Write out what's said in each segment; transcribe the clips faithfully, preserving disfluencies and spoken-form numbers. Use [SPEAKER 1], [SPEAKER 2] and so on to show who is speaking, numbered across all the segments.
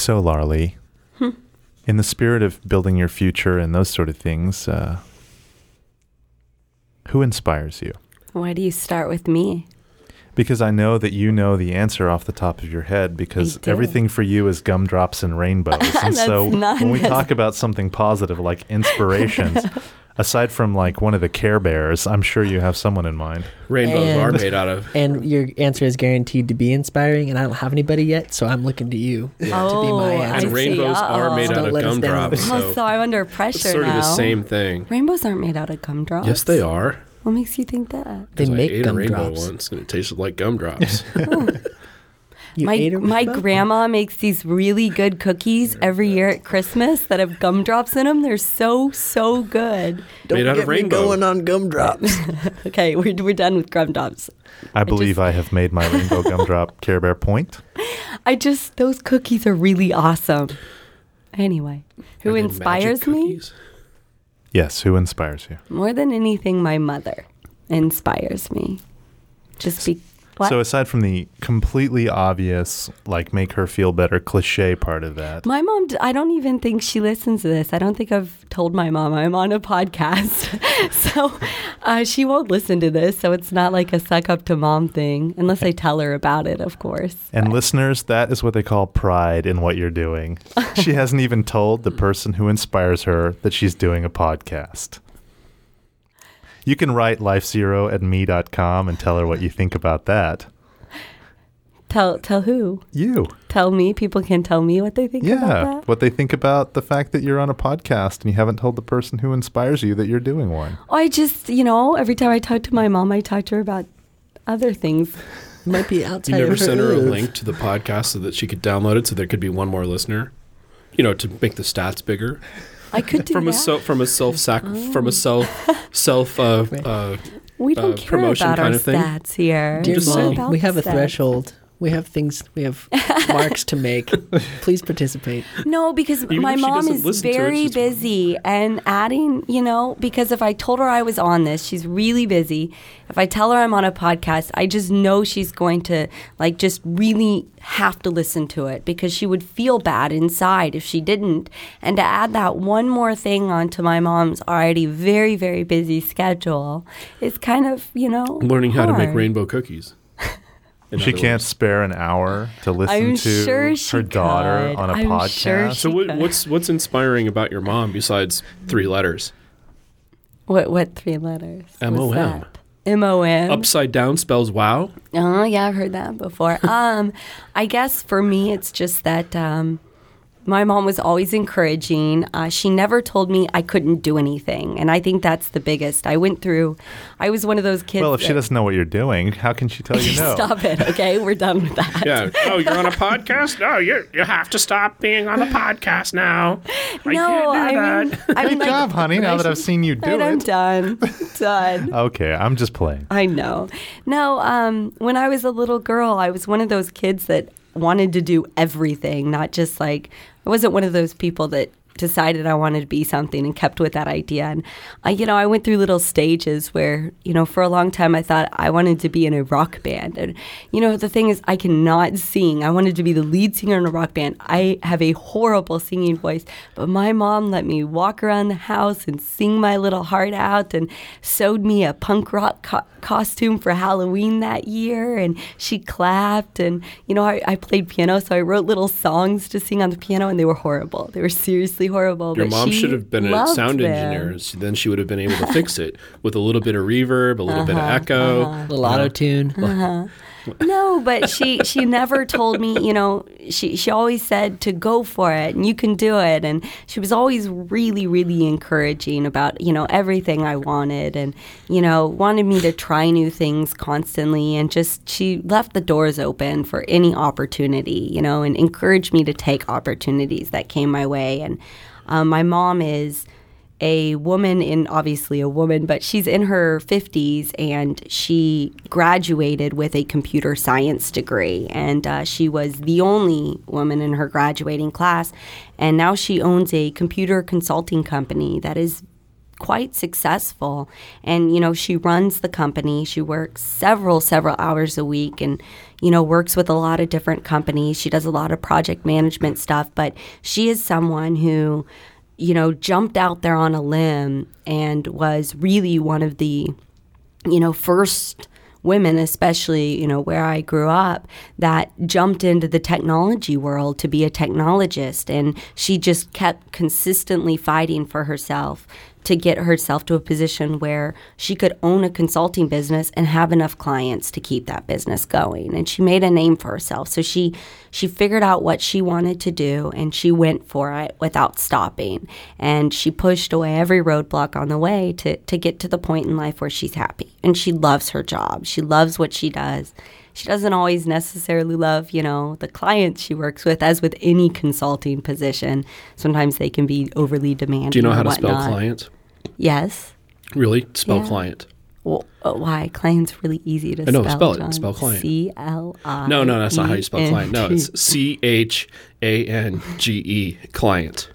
[SPEAKER 1] So, Larly,
[SPEAKER 2] Hmm.
[SPEAKER 1] in the spirit of building your future and those sort of things, uh, who inspires you?
[SPEAKER 2] Why do you start with me?
[SPEAKER 1] Because I know that you know the answer off the top of your head, because
[SPEAKER 2] I do.
[SPEAKER 1] everything for you is gumdrops and rainbows. And so
[SPEAKER 2] not
[SPEAKER 1] when we
[SPEAKER 2] necess-
[SPEAKER 1] talk about something positive like inspirations, aside from like one of the Care Bears, I'm sure you have someone in mind.
[SPEAKER 3] Rainbows
[SPEAKER 4] And-
[SPEAKER 3] are made out of.
[SPEAKER 4] And your answer is guaranteed to be inspiring, and I don't have anybody yet, so I'm looking to you to be
[SPEAKER 2] Oh,
[SPEAKER 4] my
[SPEAKER 2] I
[SPEAKER 4] answer.
[SPEAKER 3] And
[SPEAKER 2] see.
[SPEAKER 3] rainbows are
[SPEAKER 2] Uh-oh.
[SPEAKER 3] made
[SPEAKER 4] So
[SPEAKER 3] out
[SPEAKER 4] don't
[SPEAKER 3] of
[SPEAKER 4] let us down.
[SPEAKER 3] gumdrops.
[SPEAKER 2] Oh,
[SPEAKER 3] So
[SPEAKER 2] so I'm under
[SPEAKER 3] it's
[SPEAKER 2] pressure
[SPEAKER 3] sort of
[SPEAKER 2] now.
[SPEAKER 3] the same thing.
[SPEAKER 2] Rainbows aren't made out of gumdrops.
[SPEAKER 3] Yes, they are.
[SPEAKER 2] What makes you think that?
[SPEAKER 4] They
[SPEAKER 3] 'Cause
[SPEAKER 4] make
[SPEAKER 3] I ate a rainbow
[SPEAKER 4] gumdrops.
[SPEAKER 3] once, and it tasted like gumdrops.
[SPEAKER 4] You
[SPEAKER 2] my
[SPEAKER 4] ate a
[SPEAKER 2] my
[SPEAKER 4] rainbow?
[SPEAKER 2] grandma makes these really good cookies every year at Christmas that have gumdrops in them. They're so so good.
[SPEAKER 4] Don't
[SPEAKER 3] Made out of
[SPEAKER 4] get me
[SPEAKER 3] rainbow.
[SPEAKER 4] going on gumdrops.
[SPEAKER 2] Okay, we're we're done with gumdrops.
[SPEAKER 1] I believe
[SPEAKER 2] just-
[SPEAKER 1] I have made my rainbow gumdrop Care Bear point.
[SPEAKER 2] I just those cookies are really awesome. Anyway, who
[SPEAKER 3] Are they
[SPEAKER 2] inspires
[SPEAKER 3] magic
[SPEAKER 2] me?
[SPEAKER 3] cookies?
[SPEAKER 1] Yes, who inspires you?
[SPEAKER 2] More than anything, my mother inspires me. Just be what?
[SPEAKER 1] So aside from the completely obvious, like make her feel better cliche part of that,
[SPEAKER 2] My mom, d- I don't even think she listens to this. I don't think I've told my mom I'm on a podcast. so uh, she won't listen to this. So it's not like a suck up to mom thing, unless I tell her about it, of course.
[SPEAKER 1] and listeners, that is what they call pride in what you're doing. She hasn't even told the person who inspires her that she's doing a podcast. You can write life zero at me dot com and tell her what you think about that.
[SPEAKER 2] Tell tell who?
[SPEAKER 1] You.
[SPEAKER 2] Tell me. People can tell me what they think about
[SPEAKER 1] Yeah.
[SPEAKER 2] that.
[SPEAKER 1] What they think about the fact that you're on a podcast and you haven't told the person who inspires you that you're doing one.
[SPEAKER 2] I just, you know, every time I talk to my mom, I talk to her about other things.
[SPEAKER 4] Might be
[SPEAKER 3] You
[SPEAKER 4] outside
[SPEAKER 3] never
[SPEAKER 4] of her
[SPEAKER 3] sent her a
[SPEAKER 4] oof.
[SPEAKER 3] link to the podcast so that she could download it, so there could be one more listener. You know, to make the stats bigger
[SPEAKER 2] I could do
[SPEAKER 3] from a
[SPEAKER 2] that.
[SPEAKER 3] self from a self sac from a self self uh, uh,
[SPEAKER 2] we don't
[SPEAKER 3] uh,
[SPEAKER 2] care
[SPEAKER 3] promotion
[SPEAKER 2] about our
[SPEAKER 3] kind of thing.
[SPEAKER 2] stats here.
[SPEAKER 4] Dear
[SPEAKER 3] just
[SPEAKER 2] It's all
[SPEAKER 3] saying.
[SPEAKER 2] about
[SPEAKER 4] Mom, we have a
[SPEAKER 2] stats.
[SPEAKER 4] threshold. We have things, we have marks to make. Please participate.
[SPEAKER 2] No, because
[SPEAKER 3] Even
[SPEAKER 2] my
[SPEAKER 3] if she
[SPEAKER 2] mom
[SPEAKER 3] doesn't
[SPEAKER 2] is
[SPEAKER 3] listen to it,
[SPEAKER 2] very
[SPEAKER 3] she's-
[SPEAKER 2] busy, and adding, you know, because if I told her I was on this, she's really busy. If I tell her I'm on a podcast, I just know she's going to like just really have to listen to it, because she would feel bad inside if she didn't. And to add that one more thing onto my mom's already very, very busy schedule is kind of, you know,
[SPEAKER 3] learning how to make
[SPEAKER 2] hard.
[SPEAKER 3] rainbow cookies. In
[SPEAKER 1] She
[SPEAKER 3] other
[SPEAKER 1] can't
[SPEAKER 3] words.
[SPEAKER 1] spare an hour to listen
[SPEAKER 2] I'm
[SPEAKER 1] to
[SPEAKER 2] sure she
[SPEAKER 1] her daughter
[SPEAKER 2] could.
[SPEAKER 1] on a
[SPEAKER 2] I'm
[SPEAKER 1] podcast.
[SPEAKER 2] sure
[SPEAKER 3] So
[SPEAKER 2] she
[SPEAKER 3] what,
[SPEAKER 2] could.
[SPEAKER 3] what's what's inspiring about your mom besides three letters?
[SPEAKER 2] What what three letters?
[SPEAKER 3] M O M.
[SPEAKER 2] was that? M O M.
[SPEAKER 3] Upside down spells wow.
[SPEAKER 2] Oh yeah, I've heard that before. um, I guess for me, it's just that um, my mom was always encouraging. Uh, she never told me I couldn't do anything, and I think that's the biggest. I went through. I was one of those kids.
[SPEAKER 1] Well, if she
[SPEAKER 2] that-
[SPEAKER 1] doesn't know what you're doing, how can she tell you no?
[SPEAKER 2] Stop it. Okay, we're done with that.
[SPEAKER 3] Yeah. Oh, you're on a podcast? No, you you have to stop being on the podcast now. I
[SPEAKER 2] No,
[SPEAKER 3] can't do
[SPEAKER 2] I mean,
[SPEAKER 3] that.
[SPEAKER 2] I mean,
[SPEAKER 1] Good
[SPEAKER 2] like,
[SPEAKER 1] job, honey, now that I've seen you do
[SPEAKER 2] and I'm
[SPEAKER 1] it.
[SPEAKER 2] done. done.
[SPEAKER 1] Okay, I'm just playing.
[SPEAKER 2] I know. No, um, when I was a little girl, I was one of those kids that wanted to do everything, not just like, I wasn't one of those people that decided I wanted to be something and kept with that idea. And I, you know, I went through little stages where, you know, for a long time I thought I wanted to be in a rock band. And, you know, the thing is, I cannot sing. I wanted to be the lead singer in a rock band. I have a horrible singing voice, but my mom let me walk around the house and sing my little heart out, and sewed me a punk rock co- costume for Halloween that year. And she clapped, and, you know, I, I played piano, so I wrote little songs to sing on the piano, and they were horrible. They were seriously horrible.
[SPEAKER 3] Your
[SPEAKER 2] but
[SPEAKER 3] mom
[SPEAKER 2] she
[SPEAKER 3] should have been a
[SPEAKER 2] loved
[SPEAKER 3] sound
[SPEAKER 2] them.
[SPEAKER 3] engineer. So then she would have been able to fix it with a little bit of reverb, a little bit of
[SPEAKER 2] Uh-huh,
[SPEAKER 3] echo.
[SPEAKER 4] A little auto tune.
[SPEAKER 2] No, but she she never told me, you know, she she always said to go for it and you can do it. And she was always really, really encouraging about, you know, everything I wanted, and, you know, wanted me to try new things constantly, and just she left the doors open for any opportunity, you know, and encouraged me to take opportunities that came my way. And um, my mom is a woman in, obviously a woman, but she's in her fifties, and she graduated with a computer science degree. And uh, she was the only woman in her graduating class. And now she owns a computer consulting company that is quite successful. And, you know, she runs the company. She works several, several hours a week and, you know, works with a lot of different companies. She does a lot of project management stuff. But she is someone who, you know, jumped out there on a limb and was really one of the, you know, first women, especially, you know, where I grew up, that jumped into the technology world to be a technologist. And she just kept consistently fighting for herself to get herself to a position where she could own a consulting business and have enough clients to keep that business going. And she made a name for herself. So she she figured out what she wanted to do, and she went for it without stopping. And she pushed away every roadblock on the way to, to get to the point in life where she's happy. And she loves her job. She loves what she does. She doesn't always necessarily love, you know, the clients she works with, as with any consulting position. Sometimes they can be overly demanding.
[SPEAKER 3] Do you know how
[SPEAKER 2] and
[SPEAKER 3] to spell
[SPEAKER 2] whatnot.
[SPEAKER 3] client?
[SPEAKER 2] Yes.
[SPEAKER 3] Really? Spell
[SPEAKER 2] Yeah.
[SPEAKER 3] client.
[SPEAKER 2] Well, uh, why? Client's really easy to
[SPEAKER 3] I know,
[SPEAKER 2] spell.
[SPEAKER 3] spell it.
[SPEAKER 2] John.
[SPEAKER 3] Spell client.
[SPEAKER 2] C L I.
[SPEAKER 3] No, no, that's not how you spell
[SPEAKER 2] E
[SPEAKER 3] client. No,
[SPEAKER 2] N T.
[SPEAKER 3] it's C H A N G E, client.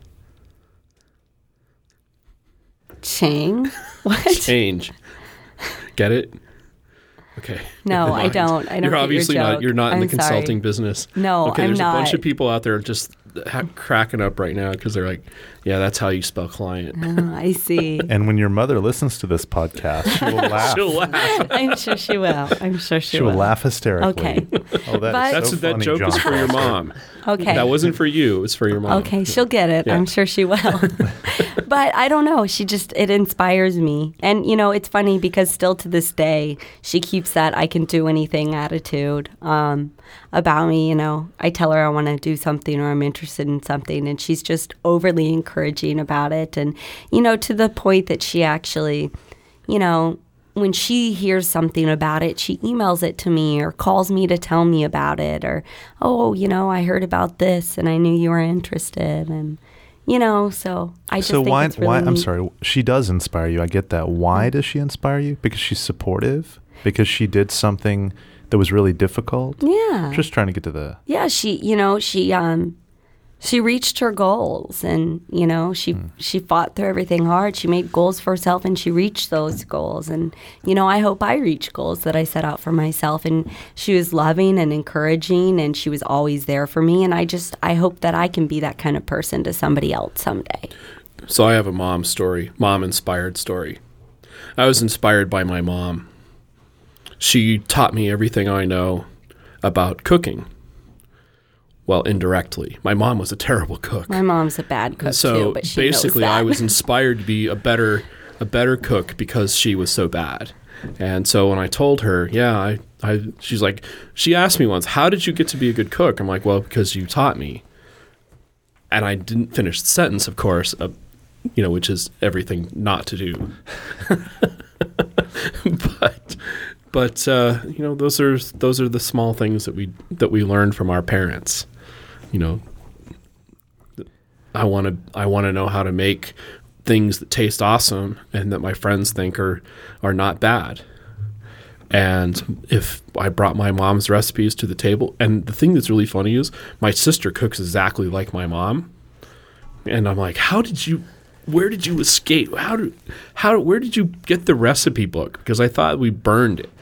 [SPEAKER 2] Chang. What?
[SPEAKER 3] Change. Get it? Okay.
[SPEAKER 2] No,
[SPEAKER 3] Never
[SPEAKER 2] I
[SPEAKER 3] mind.
[SPEAKER 2] don't. I don't
[SPEAKER 3] You're
[SPEAKER 2] get your
[SPEAKER 3] obviously not.
[SPEAKER 2] joke.
[SPEAKER 3] You're not in
[SPEAKER 2] I'm
[SPEAKER 3] the consulting
[SPEAKER 2] sorry.
[SPEAKER 3] business.
[SPEAKER 2] No,
[SPEAKER 3] okay,
[SPEAKER 2] I'm
[SPEAKER 3] there's
[SPEAKER 2] not.
[SPEAKER 3] a bunch of people out there just ha- cracking up right now because they're like, "Yeah, that's how you spell client."
[SPEAKER 2] Oh, I see.
[SPEAKER 1] And when your mother listens to this podcast, she will laugh.
[SPEAKER 3] She'll laugh.
[SPEAKER 2] I'm sure she will. I'm sure she,
[SPEAKER 1] She will laugh hysterically.
[SPEAKER 2] Okay.
[SPEAKER 1] Oh, that
[SPEAKER 2] But-
[SPEAKER 1] is
[SPEAKER 3] That's
[SPEAKER 1] so
[SPEAKER 3] that
[SPEAKER 1] funny,
[SPEAKER 3] joke
[SPEAKER 1] John
[SPEAKER 3] is for your
[SPEAKER 1] Foster.
[SPEAKER 3] mom.
[SPEAKER 2] Okay.
[SPEAKER 3] That wasn't for you. It's for your mom.
[SPEAKER 2] Okay, she'll get it.
[SPEAKER 3] Yeah.
[SPEAKER 2] I'm sure she will. But I don't know. She just, it inspires me. And, you know, it's funny because still to this day, she keeps that I can do anything attitude um, about me. You know, I tell her I want to do something or I'm interested in something, and she's just overly encouraging about it. And, you know, to the point that she actually, you know, when she hears something about it, she emails it to me or calls me to tell me about it, or, oh, you know, I heard about this and I knew you were interested. And, you know, so I just
[SPEAKER 1] So
[SPEAKER 2] think
[SPEAKER 1] why?
[SPEAKER 2] it's really
[SPEAKER 1] why? I'm
[SPEAKER 2] neat.
[SPEAKER 1] sorry. She does inspire you. I get that. Why does she inspire you? Because she's supportive. Because she did something that was really difficult.
[SPEAKER 2] Yeah.
[SPEAKER 1] Just trying to get to the.
[SPEAKER 2] Yeah, she, you know, she um she reached her goals, and, you know, she
[SPEAKER 1] Hmm.
[SPEAKER 2] she fought through everything hard. She made goals for herself and she reached those goals. And, you know, I hope I reach goals that I set out for myself. And she was loving and encouraging, and she was always there for me. And I just I hope that I can be that kind of person to somebody else someday.
[SPEAKER 3] So I have a mom story, mom inspired story. I was inspired by my mom. She taught me everything I know about cooking. Well, indirectly. My mom was a terrible cook.
[SPEAKER 2] My mom's a bad cook
[SPEAKER 3] so
[SPEAKER 2] too, but she
[SPEAKER 3] basically
[SPEAKER 2] knows that.
[SPEAKER 3] I was inspired to be a better a better cook because she was so bad. And so when I told her, yeah, I, I she's like, she asked me once, how did you get to be a good cook? I'm like, well, because you taught me. And I didn't finish the sentence, of course, uh, you know, which is everything not to do. but but uh, you know, those are those are the small things that we that we learn from our parents. You know, I want to I want to know how to make things that taste awesome and that my friends think are are not bad. And if I brought my mom's recipes to the table, and the thing that's really funny is my sister cooks exactly like my mom, and I'm like, how did you? Where did you escape? How did how where did you get the recipe book? Because I thought we burned it.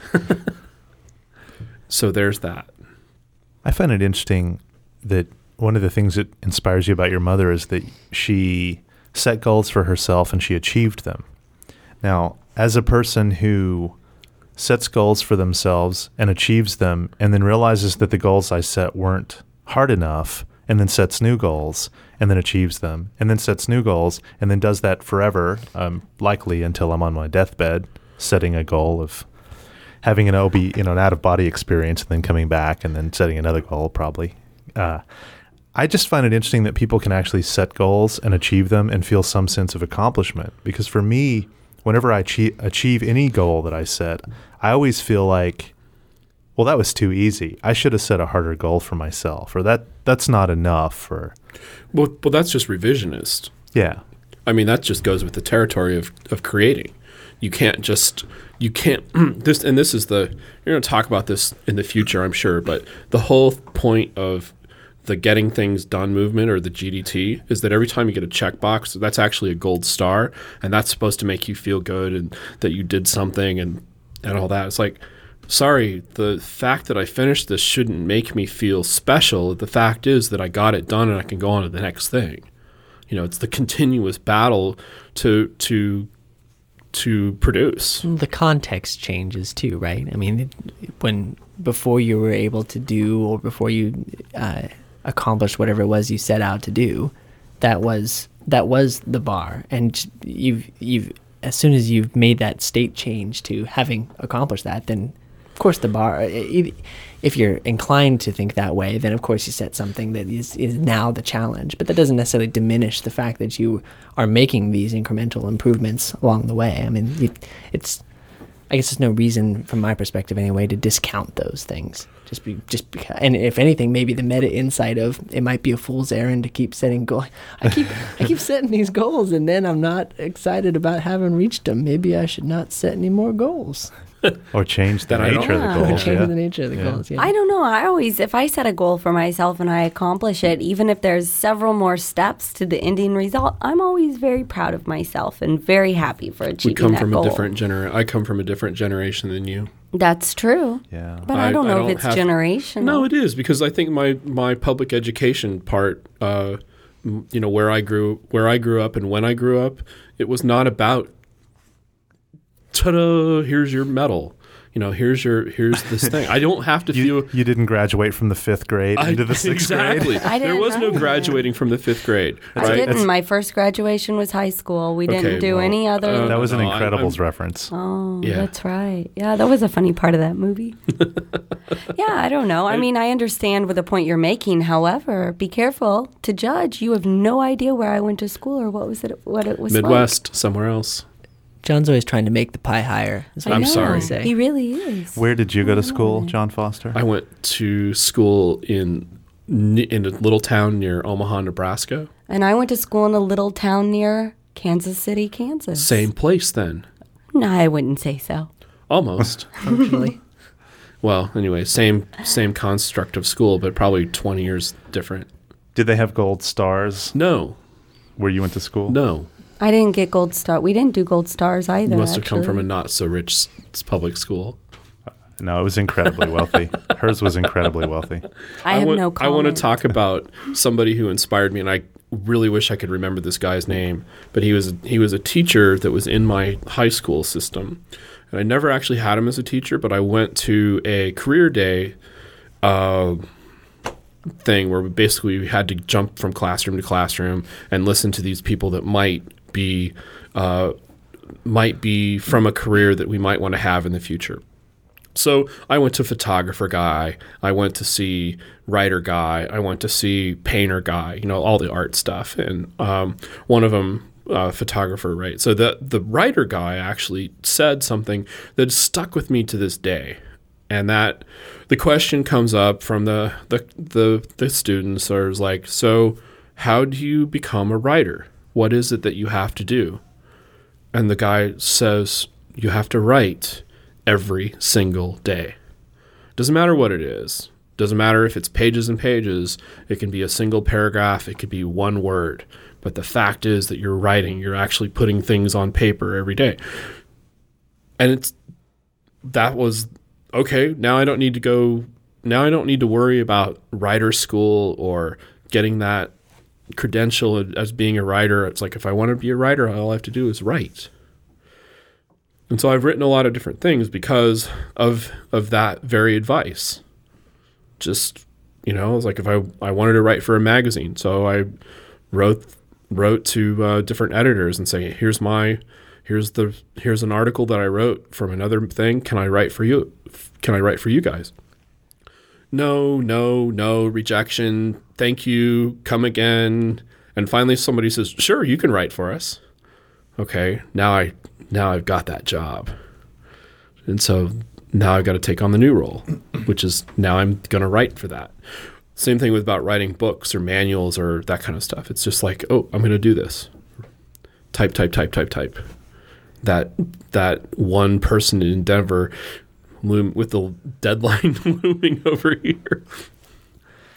[SPEAKER 3] So there's that.
[SPEAKER 1] I find it interesting that one of the things that inspires you about your mother is that she set goals for herself and she achieved them. Now, as a person who sets goals for themselves and achieves them and then realizes that the goals I set weren't hard enough and then sets new goals and then achieves them and then sets new goals and then does that forever, um, likely until I'm on my deathbed, setting a goal of having an O B, you know, an out-of-body experience and then coming back and then setting another goal probably. Uh, I just find it interesting that people can actually set goals and achieve them and feel some sense of accomplishment. Because for me, whenever I achieve, achieve any goal that I set, I always feel like, well, that was too easy. I should have set a harder goal for myself, or that that's not enough. Or
[SPEAKER 3] Well, well, that's just revisionist.
[SPEAKER 1] yeah,
[SPEAKER 3] I mean, that just goes with the territory of, of creating. You can't just, you can't, this, and this is the, you're going to talk about this in the future, I'm sure, but the whole point of the getting things done movement, or the G D T, is that every time you get a checkbox, that's actually a gold star, and that's supposed to make you feel good and that you did something and, and all that. It's like, sorry, the fact that I finished this shouldn't make me feel special. The fact is that I got it done and I can go on to the next thing. You know, it's the continuous battle to to to produce.
[SPEAKER 4] The context changes too, right? I mean, it, when before you were able to do, or before you uh, accomplished whatever it was you set out to do, that was that was the bar, and you've you've as soon as you've made that state change to having accomplished that, then of course the bar. If you're inclined to think that way, then of course you set something that is, is now the challenge. But that doesn't necessarily diminish the fact that you are making these incremental improvements along the way. I mean, it, it's, I guess there's no reason from my perspective anyway to discount those things. Just be, just because, and if anything, maybe the meta insight of it might be a fool's errand to keep setting goals. I keep, I keep setting these goals, and then I'm not excited about having reached them. Maybe I should not set any more goals.
[SPEAKER 1] Or change the
[SPEAKER 3] That I
[SPEAKER 1] nature of the
[SPEAKER 2] don't-
[SPEAKER 1] goals.
[SPEAKER 2] Yeah.
[SPEAKER 4] Or change
[SPEAKER 1] yeah.
[SPEAKER 4] the nature of the
[SPEAKER 1] Yeah.
[SPEAKER 4] goals. Yeah.
[SPEAKER 2] I don't know. I always, if I set a goal for myself and I accomplish it, even if there's several more steps to the ending result, I'm always very proud of myself and very happy for
[SPEAKER 3] We
[SPEAKER 2] achieving
[SPEAKER 3] come
[SPEAKER 2] that
[SPEAKER 3] from
[SPEAKER 2] goal.
[SPEAKER 3] a different gener. I come from a different generation than you.
[SPEAKER 2] That's true.
[SPEAKER 1] Yeah.
[SPEAKER 2] But I,
[SPEAKER 3] I-
[SPEAKER 2] don't
[SPEAKER 3] I
[SPEAKER 2] know
[SPEAKER 3] don't
[SPEAKER 2] if it's
[SPEAKER 3] have-
[SPEAKER 2] generational.
[SPEAKER 3] No, it is, because I think my, my public education part, uh, m- you know, where I grew where I grew up and when I grew up, it was not about, ta-da, here's your medal. You know, here's your here's this thing. I don't have to
[SPEAKER 1] You,
[SPEAKER 3] feel.
[SPEAKER 1] you didn't graduate from the fifth grade
[SPEAKER 3] I-
[SPEAKER 1] into the sixth
[SPEAKER 3] exactly.
[SPEAKER 1] grade.
[SPEAKER 2] I
[SPEAKER 3] There
[SPEAKER 2] didn't
[SPEAKER 3] was no
[SPEAKER 2] either.
[SPEAKER 3] graduating from the fifth grade.
[SPEAKER 2] I
[SPEAKER 3] Right?
[SPEAKER 2] didn't. My first graduation was high school. We didn't
[SPEAKER 3] Okay,
[SPEAKER 2] do
[SPEAKER 3] well,
[SPEAKER 2] any other.
[SPEAKER 3] uh,
[SPEAKER 1] That was an
[SPEAKER 3] No, I-
[SPEAKER 1] Incredibles
[SPEAKER 3] I'm-
[SPEAKER 1] reference.
[SPEAKER 2] Oh,
[SPEAKER 3] Yeah.
[SPEAKER 2] that's right. Yeah, that was a funny part of that movie. Yeah, I don't know. I mean, I understand what the point you're making. However, be careful to judge. You have no idea where I went to school or what was it what it was like.
[SPEAKER 3] Midwest, somewhere else.
[SPEAKER 4] John's always trying to make the pie higher. That's what
[SPEAKER 2] I
[SPEAKER 3] I'm
[SPEAKER 2] know.
[SPEAKER 3] sorry.
[SPEAKER 4] Say.
[SPEAKER 2] He really is.
[SPEAKER 1] Where did you go to school, John Foster?
[SPEAKER 3] I went to school in in a little town near Omaha, Nebraska.
[SPEAKER 2] And I went to school in a little town near Kansas City, Kansas.
[SPEAKER 3] Same place then,
[SPEAKER 2] No, I wouldn't say so.
[SPEAKER 3] almost.
[SPEAKER 4] Functionally.
[SPEAKER 3] Well, anyway, same same construct of school, but probably twenty years different.
[SPEAKER 1] Did they have gold stars
[SPEAKER 3] No,
[SPEAKER 1] where you went to school?
[SPEAKER 3] no.
[SPEAKER 2] I didn't get gold star. We didn't do gold stars either.
[SPEAKER 3] You must have come from a
[SPEAKER 2] actually.
[SPEAKER 3] not so rich s- public school.
[SPEAKER 1] No, it was incredibly wealthy. Hers was incredibly wealthy.
[SPEAKER 2] I have
[SPEAKER 3] want,
[SPEAKER 2] no
[SPEAKER 3] I want to
[SPEAKER 2] comment.
[SPEAKER 3] talk about somebody who inspired me, and I really wish I could remember this guy's name. But he was he was a teacher that was in my high school system, and I never actually had him as a teacher. But I went to a career day uh, thing where we basically we had to jump from classroom to classroom and listen to these people that might be uh, might be from a career that we might want to have in the future. So I went to photographer guy, I went to see writer guy, I went to see painter guy, you know, all the art stuff. And um, one of them, uh, photographer, right? So the, the writer guy actually said something that stuck with me to this day. And that the question comes up from the, the, the, the students are like, so how do you become a writer? What is it that you have to do? And the guy says, you have to write every single day. Doesn't matter what it is. Doesn't matter if it's pages and pages. It can be a single paragraph. It could be one word. But the fact is that you're writing. You're actually putting things on paper every day. And it's that was okay. Now I don't need to go. Now I don't need to worry about writer school or getting that credential as being a writer. It's like if I want to be a writer, all I have to do is write. And so I've written a lot of different things because of of that very advice. Just, you know, it's like if I, I wanted to write for a magazine, so I wrote wrote to uh, different editors and say, here's my here's the here's an article that I wrote from another thing. Can I write for you? Can I write for you guys? No, no, no, rejection. Thank you. Come again. And finally somebody says, sure, you can write for us. Okay, now I now I've got that job. And so now I've got to take on the new role, which is now I'm going to write for that. Same thing with about writing books or manuals or that kind of stuff. It's just like, oh, I'm going to do this. Type, type, type, type, type. That that one person in Denver loom, with the deadline looming over here.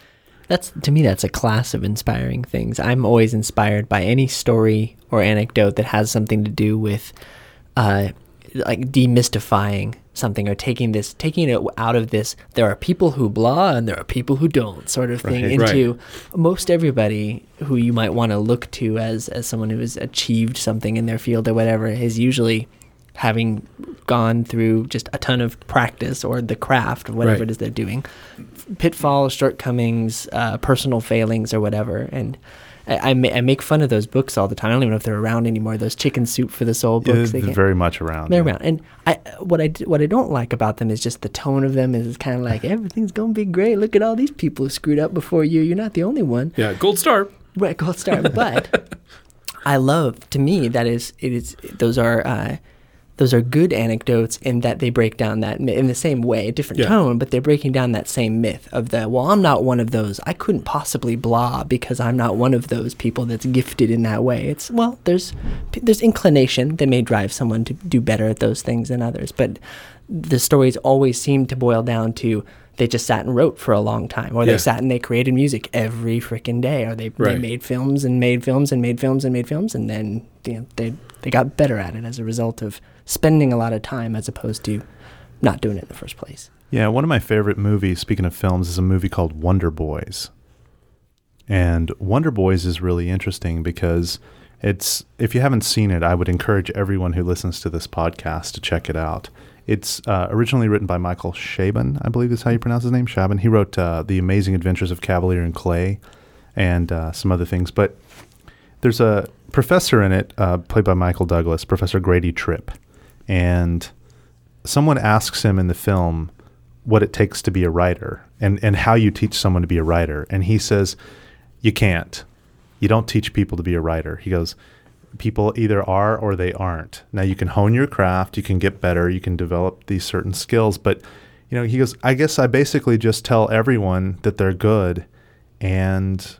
[SPEAKER 4] That's to me, that's a class of inspiring things. I'm always inspired by any story or anecdote that has something to do with, uh, like demystifying something or taking this, taking it out of this. There are people who blah and there are people who don't sort of thing
[SPEAKER 1] Right.
[SPEAKER 4] into
[SPEAKER 3] Right.
[SPEAKER 4] most everybody who you might want to look to as as someone who has achieved something in their field or whatever is usually having gone through just a ton of practice or the craft of whatever
[SPEAKER 3] Right.
[SPEAKER 4] it is they're doing, pitfalls, shortcomings, uh, personal failings or whatever. And I, I, ma- I make fun of those books all the time. I don't even know if they're around anymore. Those Chicken Soup for the Soul books.
[SPEAKER 1] They're
[SPEAKER 4] They can't-
[SPEAKER 1] very much around.
[SPEAKER 4] they're
[SPEAKER 1] yeah.
[SPEAKER 4] around. And I, what I, d- what I don't like about them is just the tone of them is kind of like, everything's going to be great. Look at all these people who screwed up before you. You're not the only one.
[SPEAKER 3] Yeah, gold star.
[SPEAKER 4] Right, gold star. But I love, to me, that is, it is, those are, uh, those are good anecdotes in that they break down that mi- in the same way, a different
[SPEAKER 3] Yeah.
[SPEAKER 4] tone, but they're breaking down that same myth of the, well, I'm not one of those. I couldn't possibly blah because I'm not one of those people that's gifted in that way. It's, well, there's, there's inclination that may drive someone to do better at those things than others, but the stories always seem to boil down to they just sat and wrote for a long time, or
[SPEAKER 3] Yeah.
[SPEAKER 4] they sat and they created music every freaking day, or they, they
[SPEAKER 3] Right.
[SPEAKER 4] made films and made films and made films and made films, and then you know, they they got better at it as a result of spending a lot of time as opposed to not doing it in the first place.
[SPEAKER 1] Yeah, one of my favorite movies, speaking of films, is a movie called Wonder Boys. And Wonder Boys is really interesting because it's, if you haven't seen it, I would encourage everyone who listens to this podcast to check it out. It's uh, originally written by Michael Chabon, I believe is how you pronounce his name, Chabon. He wrote uh, The Amazing Adventures of Cavalier and Clay and uh, some other things. But there's a professor in it, uh, played by Michael Douglas, Professor Grady Tripp. And someone asks him in the film what it takes to be a writer and, and how you teach someone to be a writer. And he says, you can't. You don't teach people to be a writer. He goes, people either are or they aren't. Now, you can hone your craft, you can get better, you can develop these certain skills. But, you know, he goes, I guess I basically just tell everyone that they're good and,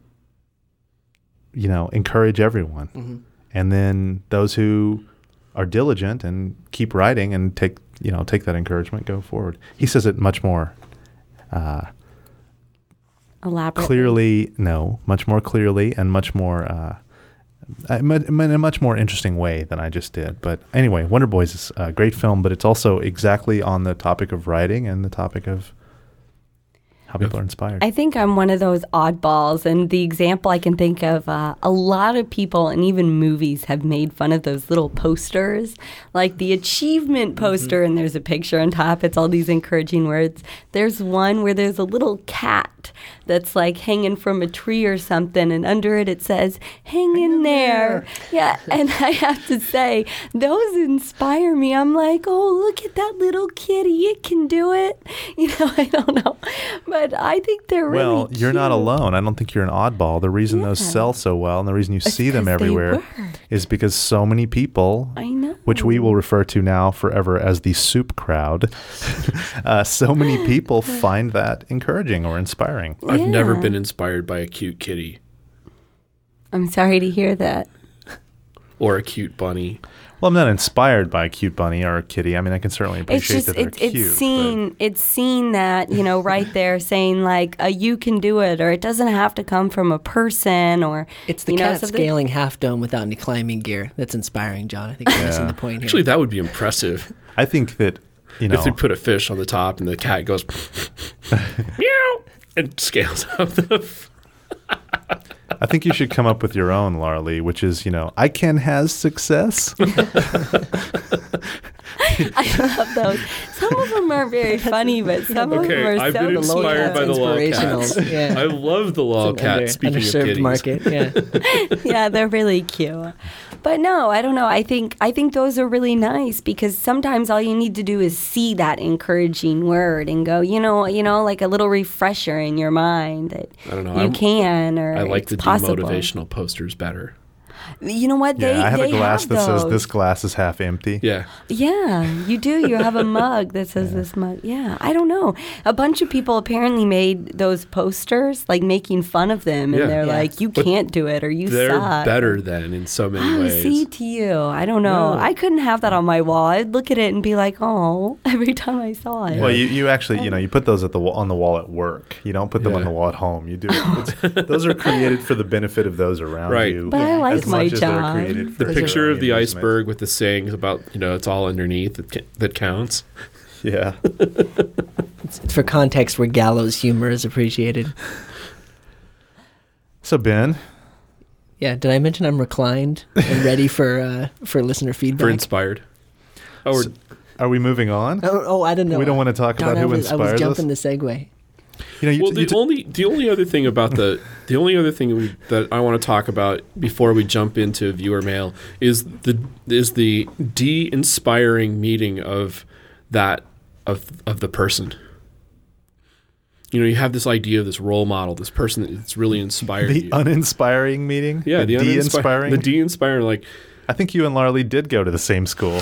[SPEAKER 1] you know, encourage everyone.
[SPEAKER 4] Mm-hmm.
[SPEAKER 1] And then those who are diligent and keep writing and take, you know, take that encouragement, go forward. He says it much more uh,
[SPEAKER 2] Elaborate.
[SPEAKER 1] clearly, no, much more clearly and much more, uh, uh, in a much more interesting way than I just did. But anyway, Wonder Boys is a great film, but it's also exactly on the topic of writing and the topic of how people are inspired.
[SPEAKER 2] I think I'm one of those oddballs, and the example I can think of, uh, a lot of people and even movies have made fun of those little posters, like the achievement poster, mm-hmm. and there's a picture on top. It's all these encouraging words. There's one where there's a little cat that's like hanging from a tree or something, and under it it says, hang in there. Yeah, and I have to say, those inspire me. I'm like, oh, look at that little kitty. It can do it. You know, I don't know. But I think they're really
[SPEAKER 1] Well, you're not
[SPEAKER 2] cute.
[SPEAKER 1] alone. I don't think you're an oddball. The reason those
[SPEAKER 2] Yeah.
[SPEAKER 1] sell so well and the reason you
[SPEAKER 2] It's
[SPEAKER 1] see them
[SPEAKER 2] 'cause they
[SPEAKER 1] everywhere
[SPEAKER 2] work.
[SPEAKER 1] is because so many people,
[SPEAKER 2] I know.
[SPEAKER 1] which we will refer to now forever as the soup crowd, uh, so many people find that encouraging or inspiring.
[SPEAKER 3] I've never
[SPEAKER 2] Yeah.
[SPEAKER 3] been inspired by a cute kitty
[SPEAKER 2] I'm sorry to hear that.
[SPEAKER 3] or a cute bunny.
[SPEAKER 1] Well, I'm not inspired by a cute bunny or a kitty. I mean, I can certainly
[SPEAKER 2] It's
[SPEAKER 1] appreciate
[SPEAKER 2] just
[SPEAKER 1] that they're
[SPEAKER 2] it's
[SPEAKER 1] cute.
[SPEAKER 2] it's
[SPEAKER 1] but-
[SPEAKER 2] seen it's seen that, you know, right there saying like uh, you can do it, or it doesn't have to come from a person, or
[SPEAKER 4] It's the
[SPEAKER 2] you know,
[SPEAKER 4] cat
[SPEAKER 2] something-
[SPEAKER 4] scaling half dome without any climbing gear that's inspiring, John. I think you're missing
[SPEAKER 1] Yeah.
[SPEAKER 4] the point here.
[SPEAKER 3] Actually, that would be impressive.
[SPEAKER 1] I think that, you know,
[SPEAKER 3] If they put a fish on the top and the cat goes meow and scales up the.
[SPEAKER 1] I think you should come up with your own, Laura Lee, which is, you know, I can has success.
[SPEAKER 2] I love those. Some of them are very funny, but some of them
[SPEAKER 3] Okay,
[SPEAKER 2] are
[SPEAKER 3] I've
[SPEAKER 2] so
[SPEAKER 3] been
[SPEAKER 4] The
[SPEAKER 2] cute.
[SPEAKER 3] inspired by the
[SPEAKER 4] inspirational,
[SPEAKER 3] lolcats.
[SPEAKER 4] yeah.
[SPEAKER 3] I love the
[SPEAKER 4] It's an
[SPEAKER 3] lolcat.
[SPEAKER 4] under-
[SPEAKER 3] Speaking of
[SPEAKER 4] underserved
[SPEAKER 3] kitties,
[SPEAKER 4] market, yeah.
[SPEAKER 2] Yeah, they're really cute. But no, I don't know. I think I think those are really nice because sometimes all you need to do is see that encouraging word and go, you know, you know, like a little refresher in your mind that
[SPEAKER 3] I don't know.
[SPEAKER 2] you
[SPEAKER 3] I'm-
[SPEAKER 2] can or
[SPEAKER 3] I like
[SPEAKER 2] it's
[SPEAKER 3] the
[SPEAKER 2] possible.
[SPEAKER 3] demotivational posters better.
[SPEAKER 2] You know what? They,
[SPEAKER 1] yeah, I have
[SPEAKER 2] they
[SPEAKER 1] a glass
[SPEAKER 2] have
[SPEAKER 1] that says
[SPEAKER 2] those.
[SPEAKER 1] this glass is half empty.
[SPEAKER 3] Yeah.
[SPEAKER 2] Yeah, you do. You have a mug that says
[SPEAKER 1] Yeah.
[SPEAKER 2] this mug. Yeah, I don't know. A bunch of people apparently made those posters, like making fun of them, and
[SPEAKER 3] Yeah.
[SPEAKER 2] they're
[SPEAKER 4] Yeah.
[SPEAKER 2] like, "You
[SPEAKER 3] But
[SPEAKER 2] can't do it," or "You
[SPEAKER 3] They're
[SPEAKER 2] suck."
[SPEAKER 3] better than in so many
[SPEAKER 2] Oh,
[SPEAKER 3] ways.
[SPEAKER 2] see to you. I don't know.
[SPEAKER 3] No.
[SPEAKER 2] I couldn't have that on my wall. I'd look at it and be like, "Oh," every time I saw it.
[SPEAKER 1] Well, you, you actually, you know, you put those at the wa- on the wall at work. You don't put them on
[SPEAKER 3] Yeah.
[SPEAKER 1] the wall at home. You do. It's, those are created for the benefit of those around
[SPEAKER 3] Right.
[SPEAKER 1] you.
[SPEAKER 2] But I
[SPEAKER 4] Yeah.
[SPEAKER 2] like
[SPEAKER 1] as
[SPEAKER 2] my
[SPEAKER 1] much as they're
[SPEAKER 2] job.
[SPEAKER 1] created
[SPEAKER 3] The
[SPEAKER 1] for
[SPEAKER 3] picture
[SPEAKER 1] your
[SPEAKER 3] of the
[SPEAKER 1] own
[SPEAKER 3] iceberg
[SPEAKER 1] amusement.
[SPEAKER 3] with the sayings about, you know, it's all underneath that, ca- that counts.
[SPEAKER 1] Yeah.
[SPEAKER 4] It's for context where gallows humor is appreciated.
[SPEAKER 1] So Ben,
[SPEAKER 4] Yeah, did I mention I'm reclined and ready for uh, for listener feedback?
[SPEAKER 3] For inspired. Oh, we're,
[SPEAKER 1] So- are we moving on?
[SPEAKER 4] Oh, oh, I don't know.
[SPEAKER 1] We don't want to talk
[SPEAKER 4] Darn,
[SPEAKER 1] about
[SPEAKER 4] I
[SPEAKER 1] who
[SPEAKER 4] was, I was
[SPEAKER 1] inspires us.
[SPEAKER 4] jumping the segue.
[SPEAKER 1] You know, you,
[SPEAKER 3] well,
[SPEAKER 1] t-
[SPEAKER 3] the
[SPEAKER 1] you t-
[SPEAKER 3] only the only other thing about the the only other thing we, that I want to talk about before we jump into viewer mail is the is the de-inspiring meeting of that of of the person. You know, you have this idea of this role model, this person that's really inspired
[SPEAKER 1] the
[SPEAKER 3] you.
[SPEAKER 1] uninspiring meeting.
[SPEAKER 3] yeah, the,
[SPEAKER 1] the
[SPEAKER 3] uninspir-
[SPEAKER 1] de-inspiring.
[SPEAKER 3] the de-inspiring, like
[SPEAKER 1] I think you and Larly did go to the same school.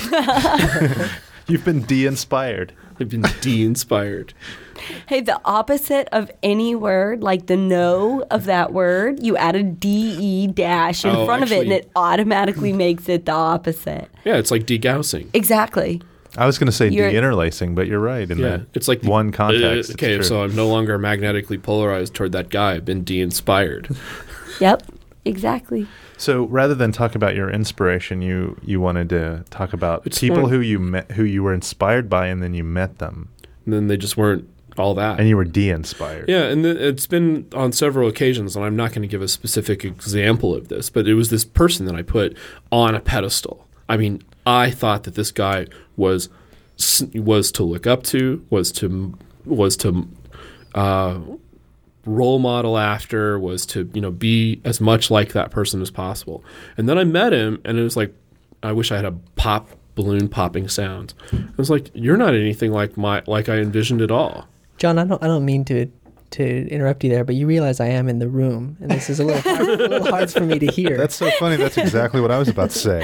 [SPEAKER 1] You've been de-inspired.
[SPEAKER 3] I've been de-inspired.
[SPEAKER 2] Hey, the opposite of any word, like the no of that word, you add a D E dash in
[SPEAKER 3] Oh,
[SPEAKER 2] front of it, and
[SPEAKER 3] actually-
[SPEAKER 2] it automatically makes it the opposite.
[SPEAKER 3] Yeah, it's like degaussing.
[SPEAKER 2] Exactly.
[SPEAKER 1] I was going to say
[SPEAKER 2] You're-
[SPEAKER 1] de-interlacing, but you're right. In
[SPEAKER 3] Yeah,
[SPEAKER 1] that
[SPEAKER 3] it's like the-
[SPEAKER 1] one context.
[SPEAKER 3] Uh,
[SPEAKER 1] it's
[SPEAKER 3] okay,
[SPEAKER 1] true.
[SPEAKER 3] so I'm no longer magnetically polarized toward that guy. I've been de-inspired.
[SPEAKER 2] Yep. Exactly.
[SPEAKER 1] So rather than talk about your inspiration, you you wanted to talk about
[SPEAKER 3] It's
[SPEAKER 1] people
[SPEAKER 3] more-
[SPEAKER 1] who you met, who you were inspired by, and then you met them,
[SPEAKER 3] And then they just weren't all that.
[SPEAKER 1] and you were de-inspired.
[SPEAKER 3] Yeah, and th- it's been on several occasions, and I'm not going to give a specific example of this, but it was this person that I put on a pedestal. I mean, I thought that this guy was s- was to look up to, was to was to uh, role model after, was to you know be as much like that person as possible. And then I met him, and it was like, I wish I had a pop balloon popping sound. I was like, you're not anything like my like I envisioned at all.
[SPEAKER 4] John, I don't I don't mean to to interrupt you there, but you realize I am in the room, and this is a little hard, a little hard for me to hear.
[SPEAKER 1] That's so funny. That's exactly what I was about to say.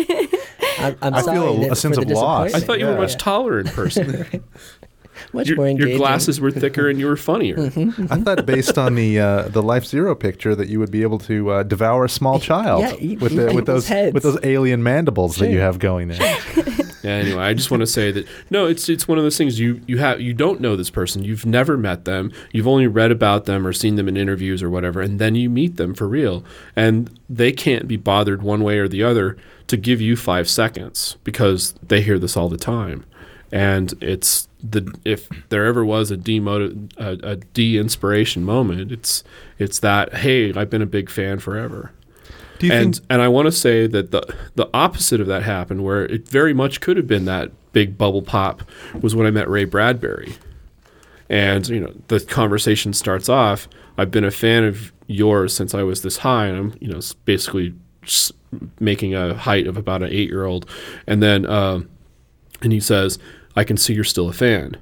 [SPEAKER 4] I'm, I'm
[SPEAKER 1] I
[SPEAKER 4] sorry
[SPEAKER 1] feel a-
[SPEAKER 4] that-
[SPEAKER 1] a sense
[SPEAKER 4] for the
[SPEAKER 1] of loss.
[SPEAKER 3] I thought you were
[SPEAKER 1] Yeah.
[SPEAKER 3] much taller in person.
[SPEAKER 4] Much
[SPEAKER 3] your,
[SPEAKER 4] more
[SPEAKER 3] your
[SPEAKER 4] engaging.
[SPEAKER 3] glasses were thicker and you were funnier.
[SPEAKER 1] I thought based on the uh, the Life Zero picture that you would be able to uh, devour a small child
[SPEAKER 4] Yeah, eat-
[SPEAKER 1] with
[SPEAKER 4] eat
[SPEAKER 1] the, with
[SPEAKER 4] people's
[SPEAKER 1] those
[SPEAKER 4] heads.
[SPEAKER 1] with those alien mandibles that you
[SPEAKER 4] Sure.
[SPEAKER 1] have going there.
[SPEAKER 3] Yeah, anyway, I just want to say that no, it's it's one of those things you you have you don't know this person, you've never met them, you've only read about them or seen them in interviews or whatever, and then you meet them for real, and they can't be bothered one way or the other to give you five seconds because they hear this all the time, and it's the if there ever was a demotiv- a, a de-inspiration moment, it's it's that hey, I've been a big fan forever.
[SPEAKER 1] Do you
[SPEAKER 3] and
[SPEAKER 1] think?
[SPEAKER 3] and I want to say that the the opposite of that happened, where it very much could have been that big bubble pop, was when I met Ray Bradbury, and you know the conversation starts off. I've been a fan of yours since I was this high, and I'm you know s- basically s- making a height of about an eight year old, and then um, and he says, "I can see you're still a fan."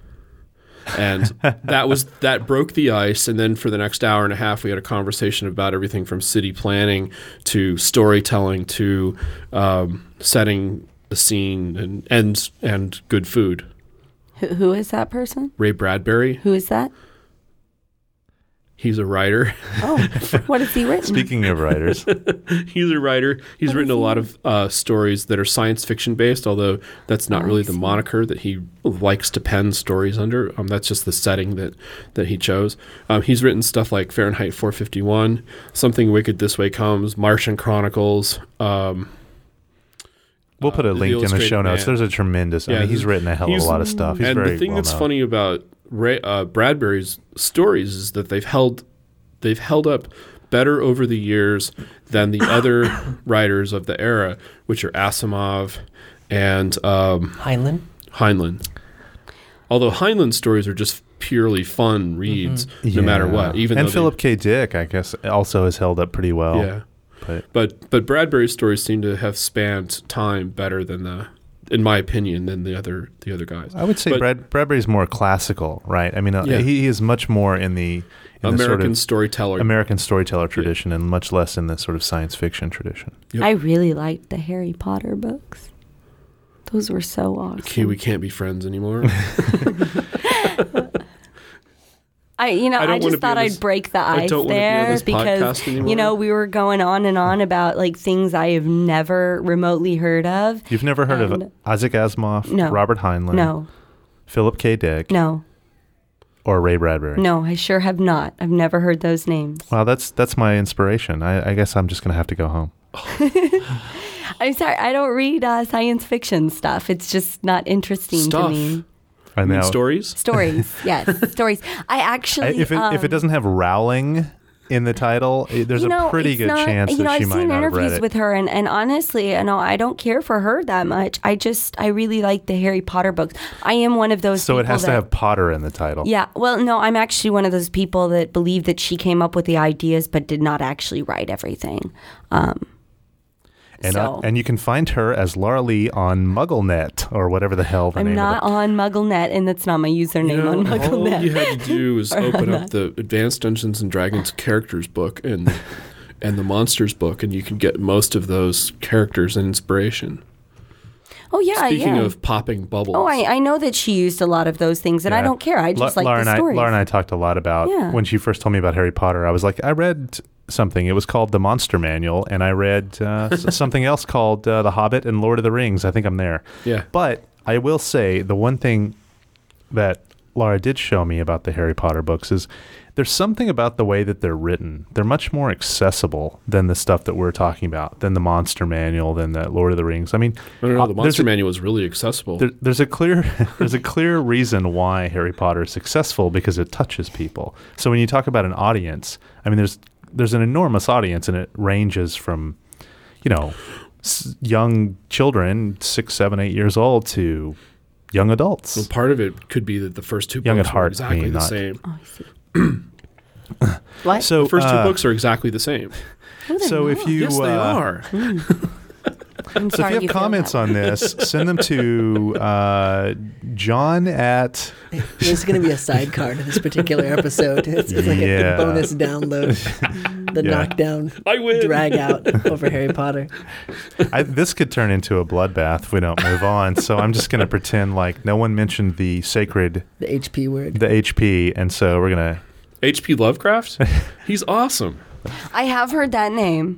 [SPEAKER 3] And that was that broke the ice, and then for the next hour and a half we had a conversation about everything from city planning to storytelling to um, setting the scene and and and good food.
[SPEAKER 2] Who, who is that person?
[SPEAKER 3] Ray Bradbury,
[SPEAKER 2] Who is that?
[SPEAKER 3] he's a writer.
[SPEAKER 2] Oh, what has he written?
[SPEAKER 1] Speaking of writers,
[SPEAKER 3] He's a writer. He's
[SPEAKER 2] What
[SPEAKER 3] written a
[SPEAKER 2] is he?
[SPEAKER 3] lot of uh, stories that are science fiction based, although that's not
[SPEAKER 2] Oh,
[SPEAKER 3] really
[SPEAKER 2] I
[SPEAKER 3] the
[SPEAKER 2] see.
[SPEAKER 3] moniker that he likes to pen stories under. Um, that's just the setting that, that he chose. Um, he's written stuff like Fahrenheit four fifty-one, Something Wicked This Way Comes, Martian Chronicles. Um,
[SPEAKER 1] we'll put a
[SPEAKER 3] uh, The
[SPEAKER 1] link in the
[SPEAKER 3] Illustrated
[SPEAKER 1] show notes.
[SPEAKER 3] Man.
[SPEAKER 1] There's a tremendous. I
[SPEAKER 3] Yeah,
[SPEAKER 1] mean, he's
[SPEAKER 3] this-
[SPEAKER 1] written a hell of a
[SPEAKER 3] he's-
[SPEAKER 1] lot of stuff. He's
[SPEAKER 3] and
[SPEAKER 1] very
[SPEAKER 3] the thing
[SPEAKER 1] well
[SPEAKER 3] that's
[SPEAKER 1] known.
[SPEAKER 3] funny about Ray, uh, Bradbury's stories is that they've held they've held up better over the years than the other writers of the era, which are Asimov and um,
[SPEAKER 4] Heinlein.
[SPEAKER 3] Heinlein. Although Heinlein's stories are just purely fun reads, no matter
[SPEAKER 1] Yeah.
[SPEAKER 3] what. Even
[SPEAKER 1] and
[SPEAKER 3] though they-
[SPEAKER 1] Philip K. Dick, I guess, also has held up pretty well.
[SPEAKER 3] yeah.
[SPEAKER 1] But
[SPEAKER 3] But but Bradbury's stories seem to have spanned time better than the in my opinion, than the other the other guys.
[SPEAKER 1] I would say
[SPEAKER 3] But
[SPEAKER 1] Brad, Bradbury's more classical, right? I mean, uh,
[SPEAKER 3] Yeah.
[SPEAKER 1] he, he is much more in the in the
[SPEAKER 3] American
[SPEAKER 1] sort of
[SPEAKER 3] storyteller.
[SPEAKER 1] American storyteller tradition, and much less in the sort of science fiction tradition.
[SPEAKER 3] Yep.
[SPEAKER 2] I really liked the Harry Potter books. Those were so awesome.
[SPEAKER 3] Okay, we can't be friends anymore.
[SPEAKER 2] I, you know,
[SPEAKER 3] I
[SPEAKER 2] I,
[SPEAKER 3] don't wanna
[SPEAKER 2] just
[SPEAKER 3] be
[SPEAKER 2] thought
[SPEAKER 3] on
[SPEAKER 2] I'd
[SPEAKER 3] this-
[SPEAKER 2] break the
[SPEAKER 3] I
[SPEAKER 2] ice
[SPEAKER 3] don't wanna be on
[SPEAKER 2] there
[SPEAKER 3] this
[SPEAKER 2] because,
[SPEAKER 3] podcast anymore.
[SPEAKER 2] you know, we were going on and on about like things I have never remotely heard of.
[SPEAKER 1] You've never heard
[SPEAKER 2] And-
[SPEAKER 1] of Isaac Asimov,
[SPEAKER 2] No.
[SPEAKER 1] Robert Heinlein,
[SPEAKER 2] No,
[SPEAKER 1] Philip K. Dick,
[SPEAKER 2] no,
[SPEAKER 1] or Ray Bradbury?
[SPEAKER 2] no, I sure have not. I've never heard those names.
[SPEAKER 1] Well, that's that's my inspiration. I, I guess I'm just going to have to go home.
[SPEAKER 2] I'm sorry, I don't read uh, science fiction stuff. It's just not interesting
[SPEAKER 3] Stuff.
[SPEAKER 2] to me.
[SPEAKER 1] I
[SPEAKER 3] I mean,
[SPEAKER 1] know.
[SPEAKER 3] stories.
[SPEAKER 2] Stories, yes, stories. I
[SPEAKER 1] I,
[SPEAKER 2] actually,
[SPEAKER 1] if it if it
[SPEAKER 2] um,
[SPEAKER 1] doesn't have Rowling in the title, it, there's
[SPEAKER 2] you know,
[SPEAKER 1] a pretty
[SPEAKER 2] it's
[SPEAKER 1] good
[SPEAKER 2] not-
[SPEAKER 1] chance
[SPEAKER 2] you
[SPEAKER 1] that
[SPEAKER 2] know,
[SPEAKER 1] she
[SPEAKER 2] I've
[SPEAKER 1] might
[SPEAKER 2] seen
[SPEAKER 1] not have read
[SPEAKER 2] interviews
[SPEAKER 1] it.
[SPEAKER 2] with her, and, and honestly, you know, I don't care for her that much. I just, I really like the Harry Potter books. I am one of those.
[SPEAKER 1] So it
[SPEAKER 2] people
[SPEAKER 1] has to
[SPEAKER 2] that-
[SPEAKER 1] have Potter in the title.
[SPEAKER 2] Yeah, well, no, I'm actually one of those people that believe that she came up with the ideas, but did not actually write everything. Um,
[SPEAKER 1] And,
[SPEAKER 2] so
[SPEAKER 1] uh, and you can find her as Laura Lee on MuggleNet or whatever the hell the
[SPEAKER 2] I'm
[SPEAKER 1] name
[SPEAKER 2] not
[SPEAKER 1] of it.
[SPEAKER 2] on MuggleNet, and that's not my username
[SPEAKER 3] You know,
[SPEAKER 2] on
[SPEAKER 3] all
[SPEAKER 2] MuggleNet.
[SPEAKER 3] you had to do was
[SPEAKER 2] Or
[SPEAKER 3] open
[SPEAKER 2] on
[SPEAKER 3] up the Advanced Dungeons and Dragons characters book and and the Monsters book, and you can get most of those characters and inspiration.
[SPEAKER 2] Oh yeah,
[SPEAKER 3] Speaking
[SPEAKER 2] yeah.
[SPEAKER 3] of popping bubbles,
[SPEAKER 2] oh, I, I know that she used a lot of those things, and I
[SPEAKER 1] Yeah.
[SPEAKER 2] don't care. I just
[SPEAKER 1] La-
[SPEAKER 2] like
[SPEAKER 1] Laura
[SPEAKER 2] the
[SPEAKER 1] and I,
[SPEAKER 2] stories.
[SPEAKER 1] Laura and I talked a lot about
[SPEAKER 2] Yeah.
[SPEAKER 1] when she first told me about Harry Potter. I was like, I read something. It was called The Monster Manual, and I read uh, s- something else called uh, The Hobbit and Lord of the Rings. I think I'm there.
[SPEAKER 3] yeah,
[SPEAKER 1] But I will say the one thing that Laura did show me about the Harry Potter books is there's something about the way that they're written. They're much more accessible than the stuff that we're talking about, than the Monster Manual, than the Lord of the Rings. I mean,
[SPEAKER 3] I don't know.
[SPEAKER 1] uh,
[SPEAKER 3] The
[SPEAKER 1] there's
[SPEAKER 3] Monster
[SPEAKER 1] a-
[SPEAKER 3] Manual is really accessible.
[SPEAKER 1] there, there's a clear there's a clear reason why Harry Potter is successful, because it touches people. So when you talk about an audience, I mean, there's there's an enormous audience, and it ranges from, you know, s- young children, six, seven, eight years old, to young adults.
[SPEAKER 3] Well, part of it could be that the first two
[SPEAKER 1] Young
[SPEAKER 3] books
[SPEAKER 1] at
[SPEAKER 3] are
[SPEAKER 1] heart,
[SPEAKER 3] exactly
[SPEAKER 1] I mean,
[SPEAKER 3] the
[SPEAKER 1] not-
[SPEAKER 3] same.
[SPEAKER 2] Oh, I see. What?
[SPEAKER 1] So
[SPEAKER 3] The first two
[SPEAKER 1] uh,
[SPEAKER 3] books are exactly the same.
[SPEAKER 2] No, they're
[SPEAKER 1] So if
[SPEAKER 2] not.
[SPEAKER 1] you
[SPEAKER 3] yes, they
[SPEAKER 1] uh,
[SPEAKER 3] are.
[SPEAKER 2] I'm
[SPEAKER 1] So
[SPEAKER 2] sorry
[SPEAKER 1] if you have
[SPEAKER 2] feel
[SPEAKER 1] comments
[SPEAKER 2] that way.
[SPEAKER 1] on this, send them to uh, John at
[SPEAKER 4] There's going to be a sidecar to this particular episode. It's, it's like
[SPEAKER 1] Yeah.
[SPEAKER 4] a bonus download. The
[SPEAKER 1] Yeah.
[SPEAKER 4] knockdown,
[SPEAKER 3] I win.
[SPEAKER 4] drag out over Harry Potter.
[SPEAKER 1] I, this could turn into a bloodbath if we don't move on. So I'm just going to pretend like no one mentioned the sacred,
[SPEAKER 4] The H P word.
[SPEAKER 1] the H P, and so we're gonna.
[SPEAKER 3] H P Lovecraft? He's awesome.
[SPEAKER 2] I have heard that name.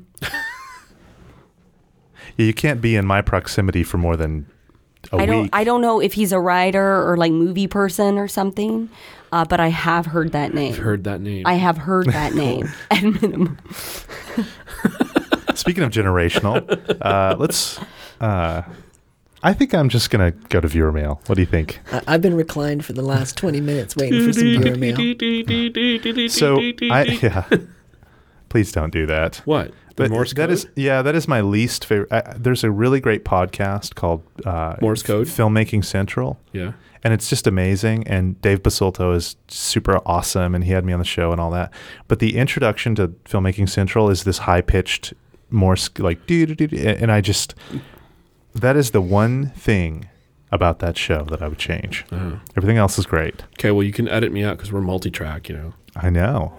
[SPEAKER 1] Yeah, you can't be in my proximity for more than a
[SPEAKER 2] I don't.
[SPEAKER 1] week.
[SPEAKER 2] I don't know if he's a writer or like movie person or something, uh, but I have heard that name.
[SPEAKER 3] I've heard that name.
[SPEAKER 2] I have heard that name at minimum.
[SPEAKER 1] Speaking of generational, uh, let's. Uh, I think I'm just gonna go to viewer mail. What do you think?
[SPEAKER 4] I, I've been reclined for the last twenty minutes waiting for some viewer mail.
[SPEAKER 1] So I yeah. Please don't do that.
[SPEAKER 3] What? The
[SPEAKER 1] But
[SPEAKER 3] Morse
[SPEAKER 1] that
[SPEAKER 3] code?
[SPEAKER 1] is yeah, that is my least favorite. I, there's a really great podcast called uh,
[SPEAKER 3] Morse code?
[SPEAKER 1] Filmmaking Central,
[SPEAKER 3] Yeah.
[SPEAKER 1] and it's just amazing. And Dave Basulto is super awesome, and he had me on the show and all that. But the introduction to Filmmaking Central is this high pitched Morse like doo doo doo, and I just that is the one thing about that show that I would change.
[SPEAKER 3] Uh-huh.
[SPEAKER 1] Everything else is great.
[SPEAKER 3] Okay, well, you can edit me out because we're multi-track, you know.
[SPEAKER 1] I know.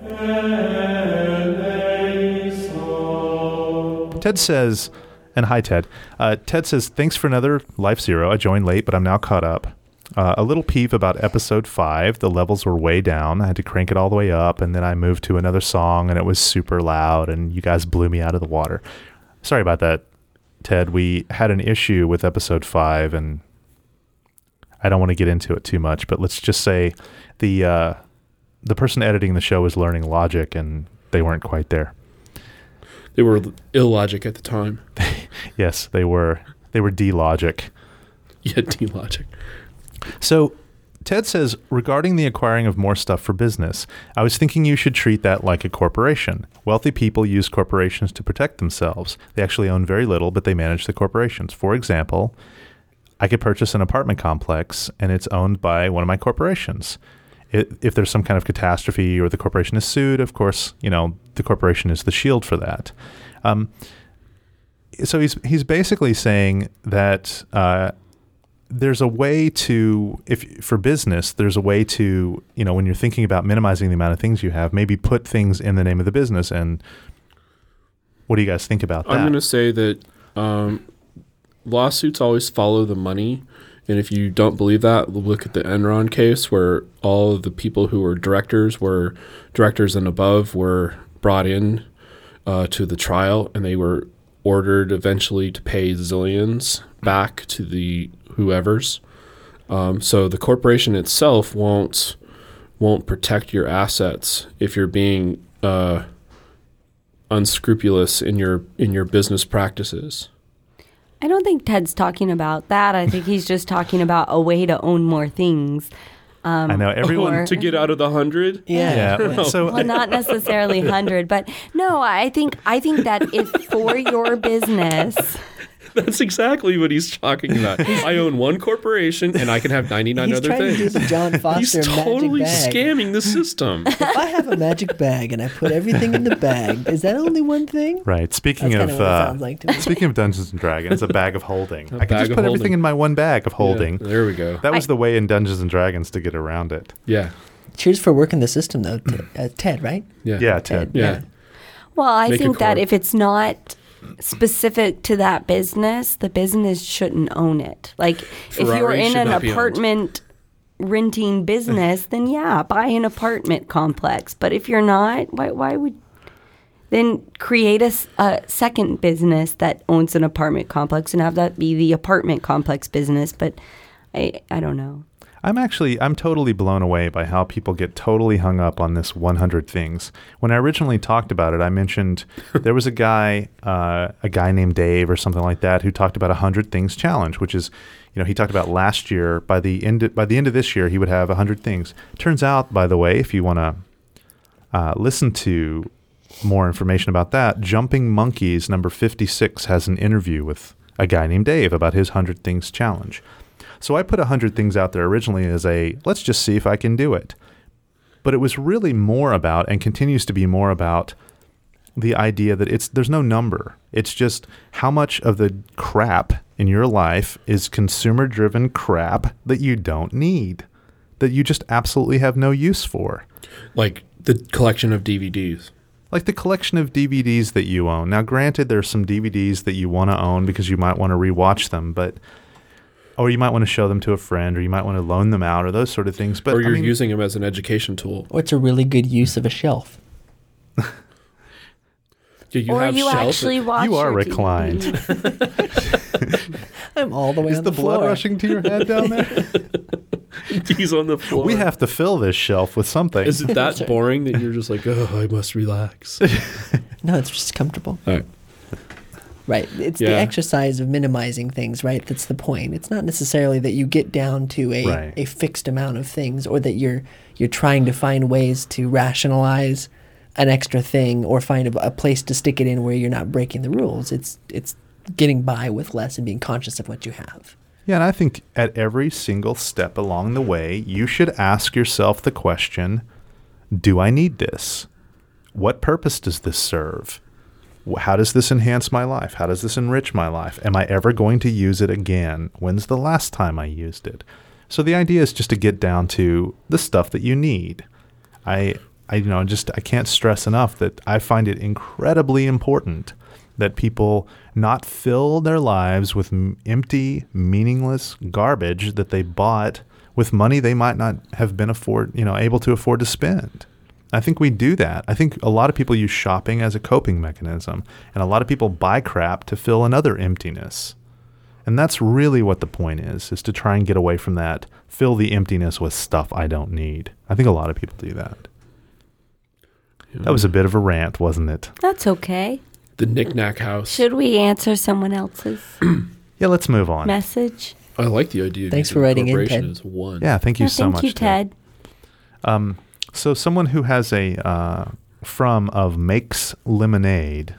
[SPEAKER 1] Ted says, and hi, Ted. Uh, Ted says, thanks for another Life Zero. I joined late, but I'm now caught up. Uh, a little peeve about episode five. The levels were way down. I had to crank it all the way up, and then I moved to another song, and it was super loud, and you guys blew me out of the water. Sorry about that, Ted. We had an issue with episode five, and I don't want to get into it too much, but let's just say the uh, the person editing the show was learning Logic, and they weren't quite there.
[SPEAKER 3] They were illogic at the time.
[SPEAKER 1] Yes, they were. They were D-Logic.
[SPEAKER 3] Yeah, D-Logic.
[SPEAKER 1] So Ted says, regarding the acquiring of more stuff for business, I was thinking you should treat that like a corporation. Wealthy people use corporations to protect themselves. They actually own very little, but they manage the corporations. For example, I could purchase an apartment complex, and it's owned by one of my corporations. It, if there's some kind of catastrophe or the corporation is sued, of course, you know, the corporation is the shield for that. Um, so he's he's basically saying that uh, there's a way to, if for business, there's a way to, you know, when you're thinking about minimizing the amount of things you have, maybe put things in the name of the business. And what do you guys think about that?
[SPEAKER 3] I'm going to say that um, lawsuits always follow the money. And if you don't believe that, look at the Enron case where all of the people who were directors were directors and above were brought in uh, to the trial, and they were ordered eventually to pay zillions back to the whoever's. Um, so the corporation itself won't won't protect your assets if you're being uh, unscrupulous in your in your business practices.
[SPEAKER 2] I don't think Ted's talking about that. I think he's just talking about a way to own more things. Um,
[SPEAKER 1] I know everyone
[SPEAKER 2] or-
[SPEAKER 3] To get out of the hundred?
[SPEAKER 4] Yeah.
[SPEAKER 1] Yeah. So
[SPEAKER 2] well, not necessarily hundred, but no. I think I think that if for your business,
[SPEAKER 3] That's exactly what he's talking about. I own one corporation and I can have ninety-nine
[SPEAKER 4] He's
[SPEAKER 3] other
[SPEAKER 4] trying to do
[SPEAKER 3] things.
[SPEAKER 4] the John
[SPEAKER 3] He's
[SPEAKER 4] Foster
[SPEAKER 3] totally
[SPEAKER 4] magic bag.
[SPEAKER 3] scamming the system.
[SPEAKER 4] If I have a magic bag and I put everything in the bag, is that only one thing?
[SPEAKER 1] right. Speaking
[SPEAKER 4] That's kind
[SPEAKER 1] of
[SPEAKER 4] of what it
[SPEAKER 1] uh,
[SPEAKER 4] sounds like to me.
[SPEAKER 1] speaking of Dungeons and Dragons, a bag of holding.
[SPEAKER 3] A
[SPEAKER 1] I could
[SPEAKER 3] bag
[SPEAKER 1] just
[SPEAKER 3] of
[SPEAKER 1] put
[SPEAKER 3] holding.
[SPEAKER 1] everything in my one bag of holding.
[SPEAKER 3] Yeah, there we go.
[SPEAKER 1] That was
[SPEAKER 2] I-
[SPEAKER 1] the way in Dungeons and Dragons to get around it.
[SPEAKER 3] Yeah.
[SPEAKER 4] Cheers for working the system, though, Ted, uh, Ted right?
[SPEAKER 3] Yeah.
[SPEAKER 1] Yeah, Ted.
[SPEAKER 3] Yeah.
[SPEAKER 2] well, I
[SPEAKER 3] Make a
[SPEAKER 2] think that
[SPEAKER 3] card.
[SPEAKER 2] if it's not specific to that business, the business shouldn't own it. Like if you're
[SPEAKER 3] Ferrari
[SPEAKER 2] in
[SPEAKER 3] should
[SPEAKER 2] an
[SPEAKER 3] not be owned.
[SPEAKER 2] apartment renting business, then yeah, buy an apartment complex. But if you're not, why why would then create a, s- a second business that owns an apartment complex and have that be the apartment complex business? But I I don't know.
[SPEAKER 1] I'm actually, I'm totally blown away by how people get totally hung up on this one hundred things. When I originally talked about it, I mentioned there was a guy, uh, a guy named Dave or something like that, who talked about a one hundred things challenge, which is, you know, he talked about last year, by the end, by the end of this year, he would have one hundred things. Turns out, by the way, if you want to uh, listen to more information about that, Jumping Monkeys number fifty-six has an interview with a guy named Dave about his one hundred things challenge. So I put one hundred things out there originally as a, let's just see if I can do it. But it was really more about, and continues to be more about, the idea that it's there's no number. It's just how much of the crap in your life is consumer-driven crap that you don't need, that you just absolutely have no use for.
[SPEAKER 3] Like the collection of D V Ds.
[SPEAKER 1] Like the collection of D V Ds that you own. Now, granted, there's some D V Ds that you want to own because you might want to rewatch them, but or you might want to show them to a friend, or you might want to loan them out, or those sort of things. But
[SPEAKER 3] or you're
[SPEAKER 1] I mean,
[SPEAKER 3] using them as an education tool.
[SPEAKER 4] Or it's a really good use of a shelf.
[SPEAKER 3] Yeah, you
[SPEAKER 2] or
[SPEAKER 3] have
[SPEAKER 2] you
[SPEAKER 3] shelves
[SPEAKER 2] actually watch.
[SPEAKER 1] You are
[SPEAKER 2] your T V.
[SPEAKER 1] reclined.
[SPEAKER 4] I'm all the way
[SPEAKER 1] is
[SPEAKER 4] on
[SPEAKER 1] the,
[SPEAKER 4] the,
[SPEAKER 1] blood
[SPEAKER 4] floor.
[SPEAKER 1] rushing to your head down there?
[SPEAKER 3] He's on the floor.
[SPEAKER 1] We have to fill this shelf with something.
[SPEAKER 3] Is it that boring that you're just like, oh, I must relax?
[SPEAKER 4] No, it's just comfortable.
[SPEAKER 3] All right.
[SPEAKER 4] Right. It's
[SPEAKER 3] Yeah.
[SPEAKER 4] the exercise of minimizing things, right? That's the point. It's not necessarily that you get down to a,
[SPEAKER 1] Right.
[SPEAKER 4] a fixed amount of things, or that you're you're trying to find ways to rationalize an extra thing or find a, a place to stick it in where you're not breaking the rules. It's it's getting by with less and being conscious of what you have.
[SPEAKER 1] Yeah, and I think at every single step along the way, you should ask yourself the question, do I need this? What purpose does this serve? Wh- How does this enhance my life? How does this enrich my life? Am I ever going to use it again? When's the last time I used it? So the idea is just to get down to the stuff that you need. I, I, you know, just I can't stress enough that I find it incredibly important that people not fill their lives with m- empty, meaningless garbage that they bought with money they might not have been afford, you know, able to afford to spend. I think we do that. I think a lot of people use shopping as a coping mechanism, and a lot of people buy crap to fill another emptiness. And that's really what the point is, is to try and get away from that, fill the emptiness with stuff I don't need. I think a lot of people do that. That was a bit of a rant, wasn't it?
[SPEAKER 2] That's okay.
[SPEAKER 3] The knick-knack house.
[SPEAKER 2] Should we answer someone else's
[SPEAKER 1] Yeah, let's move on.
[SPEAKER 2] message?
[SPEAKER 3] I like the idea of
[SPEAKER 4] Thanks
[SPEAKER 3] using
[SPEAKER 4] for writing in,
[SPEAKER 3] corporation
[SPEAKER 4] Ted.
[SPEAKER 3] as one.
[SPEAKER 1] Yeah, thank you
[SPEAKER 2] Yeah,
[SPEAKER 1] so
[SPEAKER 2] thank
[SPEAKER 1] much,
[SPEAKER 2] you, Ted.
[SPEAKER 1] Um, so someone who has a uh, from of Makes Lemonade,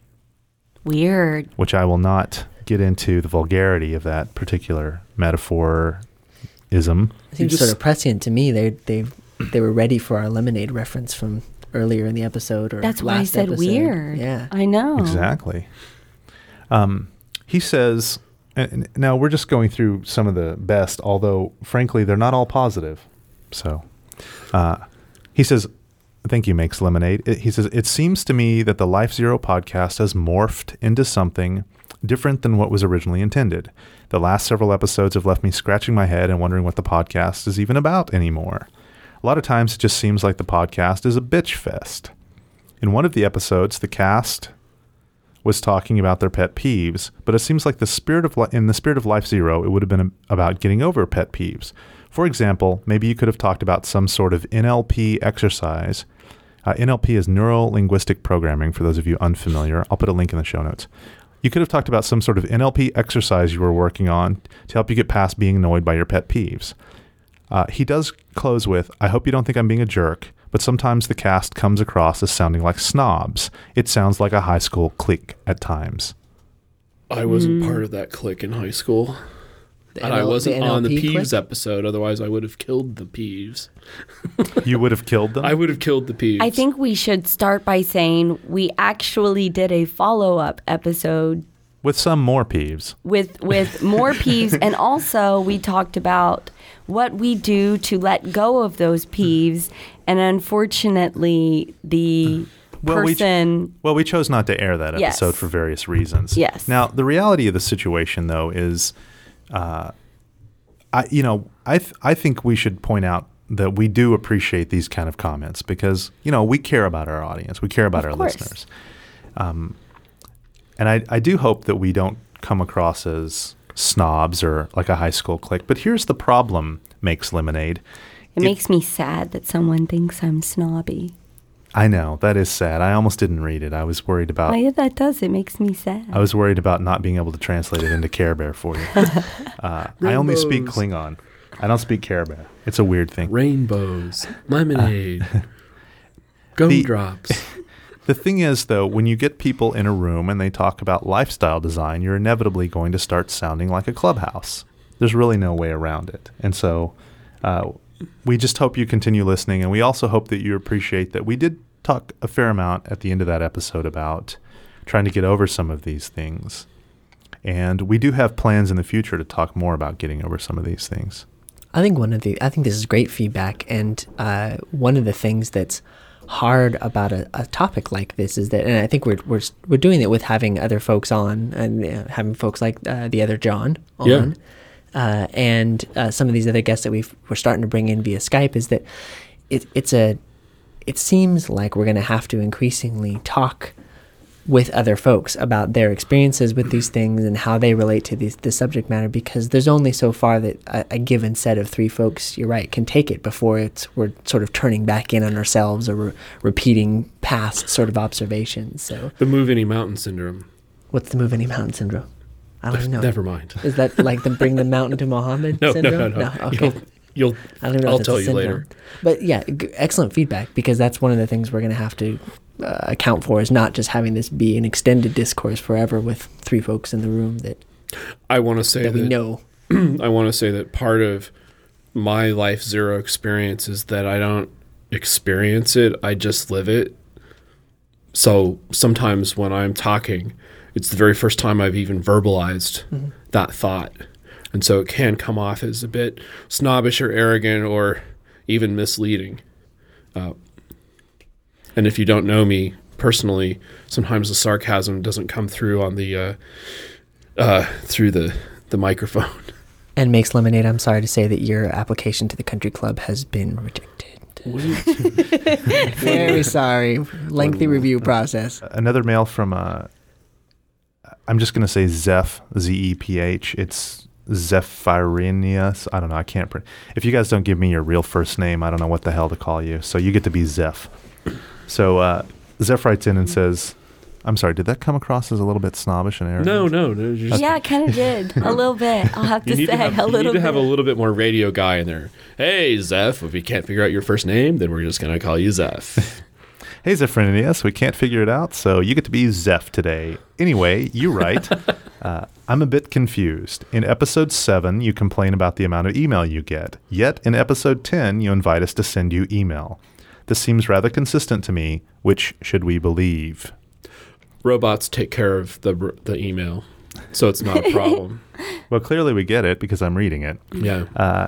[SPEAKER 2] Weird.
[SPEAKER 1] which I will not get into the vulgarity of that particular metaphor-ism.
[SPEAKER 4] It seems
[SPEAKER 3] just-
[SPEAKER 4] sort of prescient to me. They they they were ready for our lemonade reference from earlier in the episode, or
[SPEAKER 2] That's why I
[SPEAKER 4] last
[SPEAKER 2] said
[SPEAKER 4] episode.
[SPEAKER 2] weird.
[SPEAKER 4] Yeah.
[SPEAKER 2] I know.
[SPEAKER 1] Exactly. Um, he says, and, and now we're just going through some of the best, although frankly they're not all positive. So uh, he says, thank you, Makes Lemonade. It, he says, it seems to me that the Life Zero podcast has morphed into something different than what was originally intended. The last several episodes have left me scratching my head and wondering what the podcast is even about anymore. A lot of times it just seems like the podcast is a bitch fest. In one of the episodes, the cast was talking about their pet peeves, but it seems like the spirit of li- in the spirit of Life Zero, it would have been about getting over pet peeves. For example, maybe you could have talked about some sort of N L P exercise. Uh, N L P is neuro-linguistic programming, for those of you unfamiliar. I'll put a link in the show notes. You could have talked about some sort of N L P exercise you were working on to help you get past being annoyed by your pet peeves. Uh, he does close with, I hope you don't think I'm being a jerk, but sometimes the cast comes across as sounding like snobs. It sounds like a high school clique at times.
[SPEAKER 3] I wasn't mm. part of that clique in high school. The and N L- I wasn't the on the Peeves clique? episode, otherwise I would have killed the Peeves.
[SPEAKER 1] You would have killed them?
[SPEAKER 3] I would have killed the Peeves.
[SPEAKER 2] I think we should start by saying we actually did a follow-up episode.
[SPEAKER 1] With some more Peeves.
[SPEAKER 2] With, with more Peeves, and also we talked about what we do to let go of those peeves, and unfortunately the
[SPEAKER 1] well,
[SPEAKER 2] person...
[SPEAKER 1] We ch- well, we chose not to air that episode yes. for various reasons.
[SPEAKER 2] Yes.
[SPEAKER 1] Now, the reality of the situation, though, is... Uh, I you know I th- I think we should point out that we do appreciate these kind of comments because you know we care about our audience, we care about
[SPEAKER 2] of
[SPEAKER 1] our
[SPEAKER 2] course.
[SPEAKER 1] listeners, um, and I I do hope that we don't come across as snobs or like a high school clique. But here's the problem: Makes Lemonade.
[SPEAKER 2] It, it makes me sad that someone thinks I'm snobby.
[SPEAKER 1] I know, that is sad. I almost didn't read it. I was worried about...
[SPEAKER 2] Oh, yeah, that does. It makes me sad.
[SPEAKER 1] I was worried about not being able to translate it into Care Bear for you. Uh, I only speak Klingon. I don't speak Care Bear. It's a weird thing.
[SPEAKER 3] Rainbows, lemonade, uh, gumdrops.
[SPEAKER 1] The thing is, though, when you get people in a room and they talk about lifestyle design, you're inevitably going to start sounding like a clubhouse. There's really no way around it. And so... Uh, we just hope you continue listening, and we also hope that you appreciate that we did talk a fair amount at the end of that episode about trying to get over some of these things. And we do have plans in the future to talk more about getting over some of these things.
[SPEAKER 4] I think one of the I think this is great feedback, and uh, one of the things that's hard about a, a topic like this is that, and I think we're we're we're doing it with having other folks on, and uh, having folks like uh, the other John on.
[SPEAKER 3] Yeah.
[SPEAKER 4] Uh, and uh, some of these other guests that we've, we're starting to bring in via Skype is that it, it's a, it seems like we're going to have to increasingly talk with other folks about their experiences with these things and how they relate to these, the subject matter, because there's only so far that a, a given set of three folks, you're right, can take it before it's we're sort of turning back in on ourselves or re- repeating past sort of observations. So
[SPEAKER 3] the Move Any Mountain syndrome.
[SPEAKER 4] What's the Move Any Mountain syndrome? I don't know.
[SPEAKER 3] Never mind.
[SPEAKER 4] Is that like the bring the mountain to Muhammad
[SPEAKER 3] no,
[SPEAKER 4] syndrome?
[SPEAKER 3] No, no, no.
[SPEAKER 4] no okay.
[SPEAKER 3] You'll, you'll
[SPEAKER 4] I don't know
[SPEAKER 3] I'll
[SPEAKER 4] if
[SPEAKER 3] tell
[SPEAKER 4] a
[SPEAKER 3] you
[SPEAKER 4] syndrome.
[SPEAKER 3] later.
[SPEAKER 4] But yeah, g- excellent feedback, because that's one of the things we're going to have to uh, account for, is not just having this be an extended discourse forever with three folks in the room that
[SPEAKER 3] I want to say
[SPEAKER 4] that,
[SPEAKER 3] that
[SPEAKER 4] we know.
[SPEAKER 3] I want to say that part of my Life Zero experience is that I don't experience it, I just live it. So sometimes when I'm talking, it's the very first time I've even verbalized mm-hmm. that thought. And so it can come off as a bit snobbish or arrogant or even misleading. Uh, and if you don't know me personally, sometimes the sarcasm doesn't come through on the uh, uh, through the, the microphone.
[SPEAKER 4] And Makes Lemonade, I'm sorry to say that your application to the country club has been rejected. Very sorry. Lengthy review process.
[SPEAKER 1] Another mail from... Uh, I'm just going to say Zeph, Z E P H. It's Zephyrinius. I don't know. I can't. Pre- if you guys don't give me your real first name, I don't know what the hell to call you. So you get to be Zeph. So uh, Zeph writes in and says, I'm sorry, did that come across as a little bit snobbish and arrogant?
[SPEAKER 3] No, no. no just,
[SPEAKER 2] yeah, it kind of did. A little bit. I'll have to say
[SPEAKER 3] to have,
[SPEAKER 2] a little bit.
[SPEAKER 3] You need to have a little bit more radio guy in there. Hey, Zeph, if you can't figure out your first name, then we're just going to call you Zeph.
[SPEAKER 1] Hey, Zephrinius, we can't figure it out, so you get to be Zeph today. Anyway, you write, uh, I'm a bit confused. In episode seven, you complain about the amount of email you get. Yet, in episode ten, you invite us to send you email. This seems rather consistent to me. Which should we believe?
[SPEAKER 3] Robots take care of the the email, so it's not a problem.
[SPEAKER 1] Well, clearly we get it because I'm reading it.
[SPEAKER 3] Yeah.
[SPEAKER 1] Uh,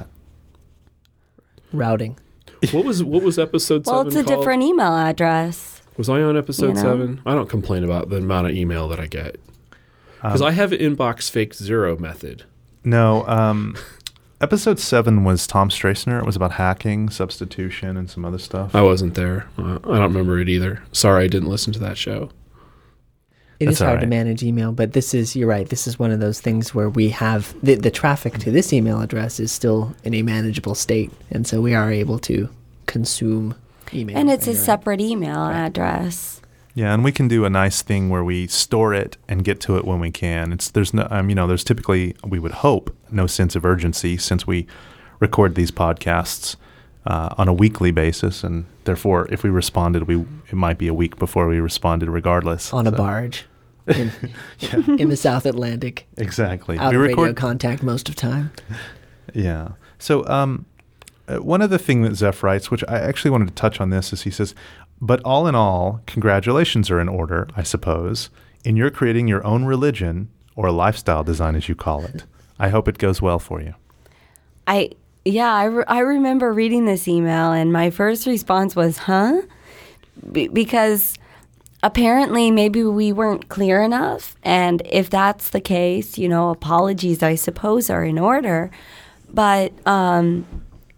[SPEAKER 4] Routing.
[SPEAKER 3] What was what was episode
[SPEAKER 2] Well,
[SPEAKER 3] seven
[SPEAKER 2] it's a
[SPEAKER 3] called?
[SPEAKER 2] different email address.
[SPEAKER 3] Was I on episode
[SPEAKER 2] You know?
[SPEAKER 3] seven? I don't complain about the amount of email that I get because
[SPEAKER 1] Um,
[SPEAKER 3] I have an inbox fake zero method.
[SPEAKER 1] no, um, episode seven was Tom Strassner. It was about hacking, substitution, and some other stuff.
[SPEAKER 3] I wasn't there. Uh, I don't remember it either. Sorry, I didn't listen to that show.
[SPEAKER 4] It
[SPEAKER 1] That's
[SPEAKER 4] is hard
[SPEAKER 1] all
[SPEAKER 4] to
[SPEAKER 1] right.
[SPEAKER 4] manage email, but this is, you're right, this is one of those things where we have, the, the traffic to this email address is still in a manageable state. And so we are able to consume email.
[SPEAKER 2] And it's a
[SPEAKER 4] You're right.
[SPEAKER 2] separate email address.
[SPEAKER 1] Yeah, and we can do a nice thing where we store it and get to it when we can. It's there's no, um, you know, there's typically, we would hope, no sense of urgency since we record these podcasts uh, on a weekly basis, and therefore, if we responded, we it might be a week before we responded, regardless.
[SPEAKER 4] On a
[SPEAKER 1] So-
[SPEAKER 4] barge in, in the South Atlantic.
[SPEAKER 1] Exactly.
[SPEAKER 4] Out
[SPEAKER 1] we
[SPEAKER 4] of radio
[SPEAKER 1] record.
[SPEAKER 4] contact most of time.
[SPEAKER 1] Yeah. So, um, uh, one other thing that Zeph writes, which I actually wanted to touch on this, is he says, "But all in all, congratulations are in order, I suppose, in your creating your own religion or lifestyle design, as you call it. I hope it goes well for you."
[SPEAKER 2] I yeah, I, re- I remember reading this email, and my first response was, "Huh?" Be- because apparently maybe we weren't clear enough, and if that's the case, you know, apologies, I suppose, are in order. But um,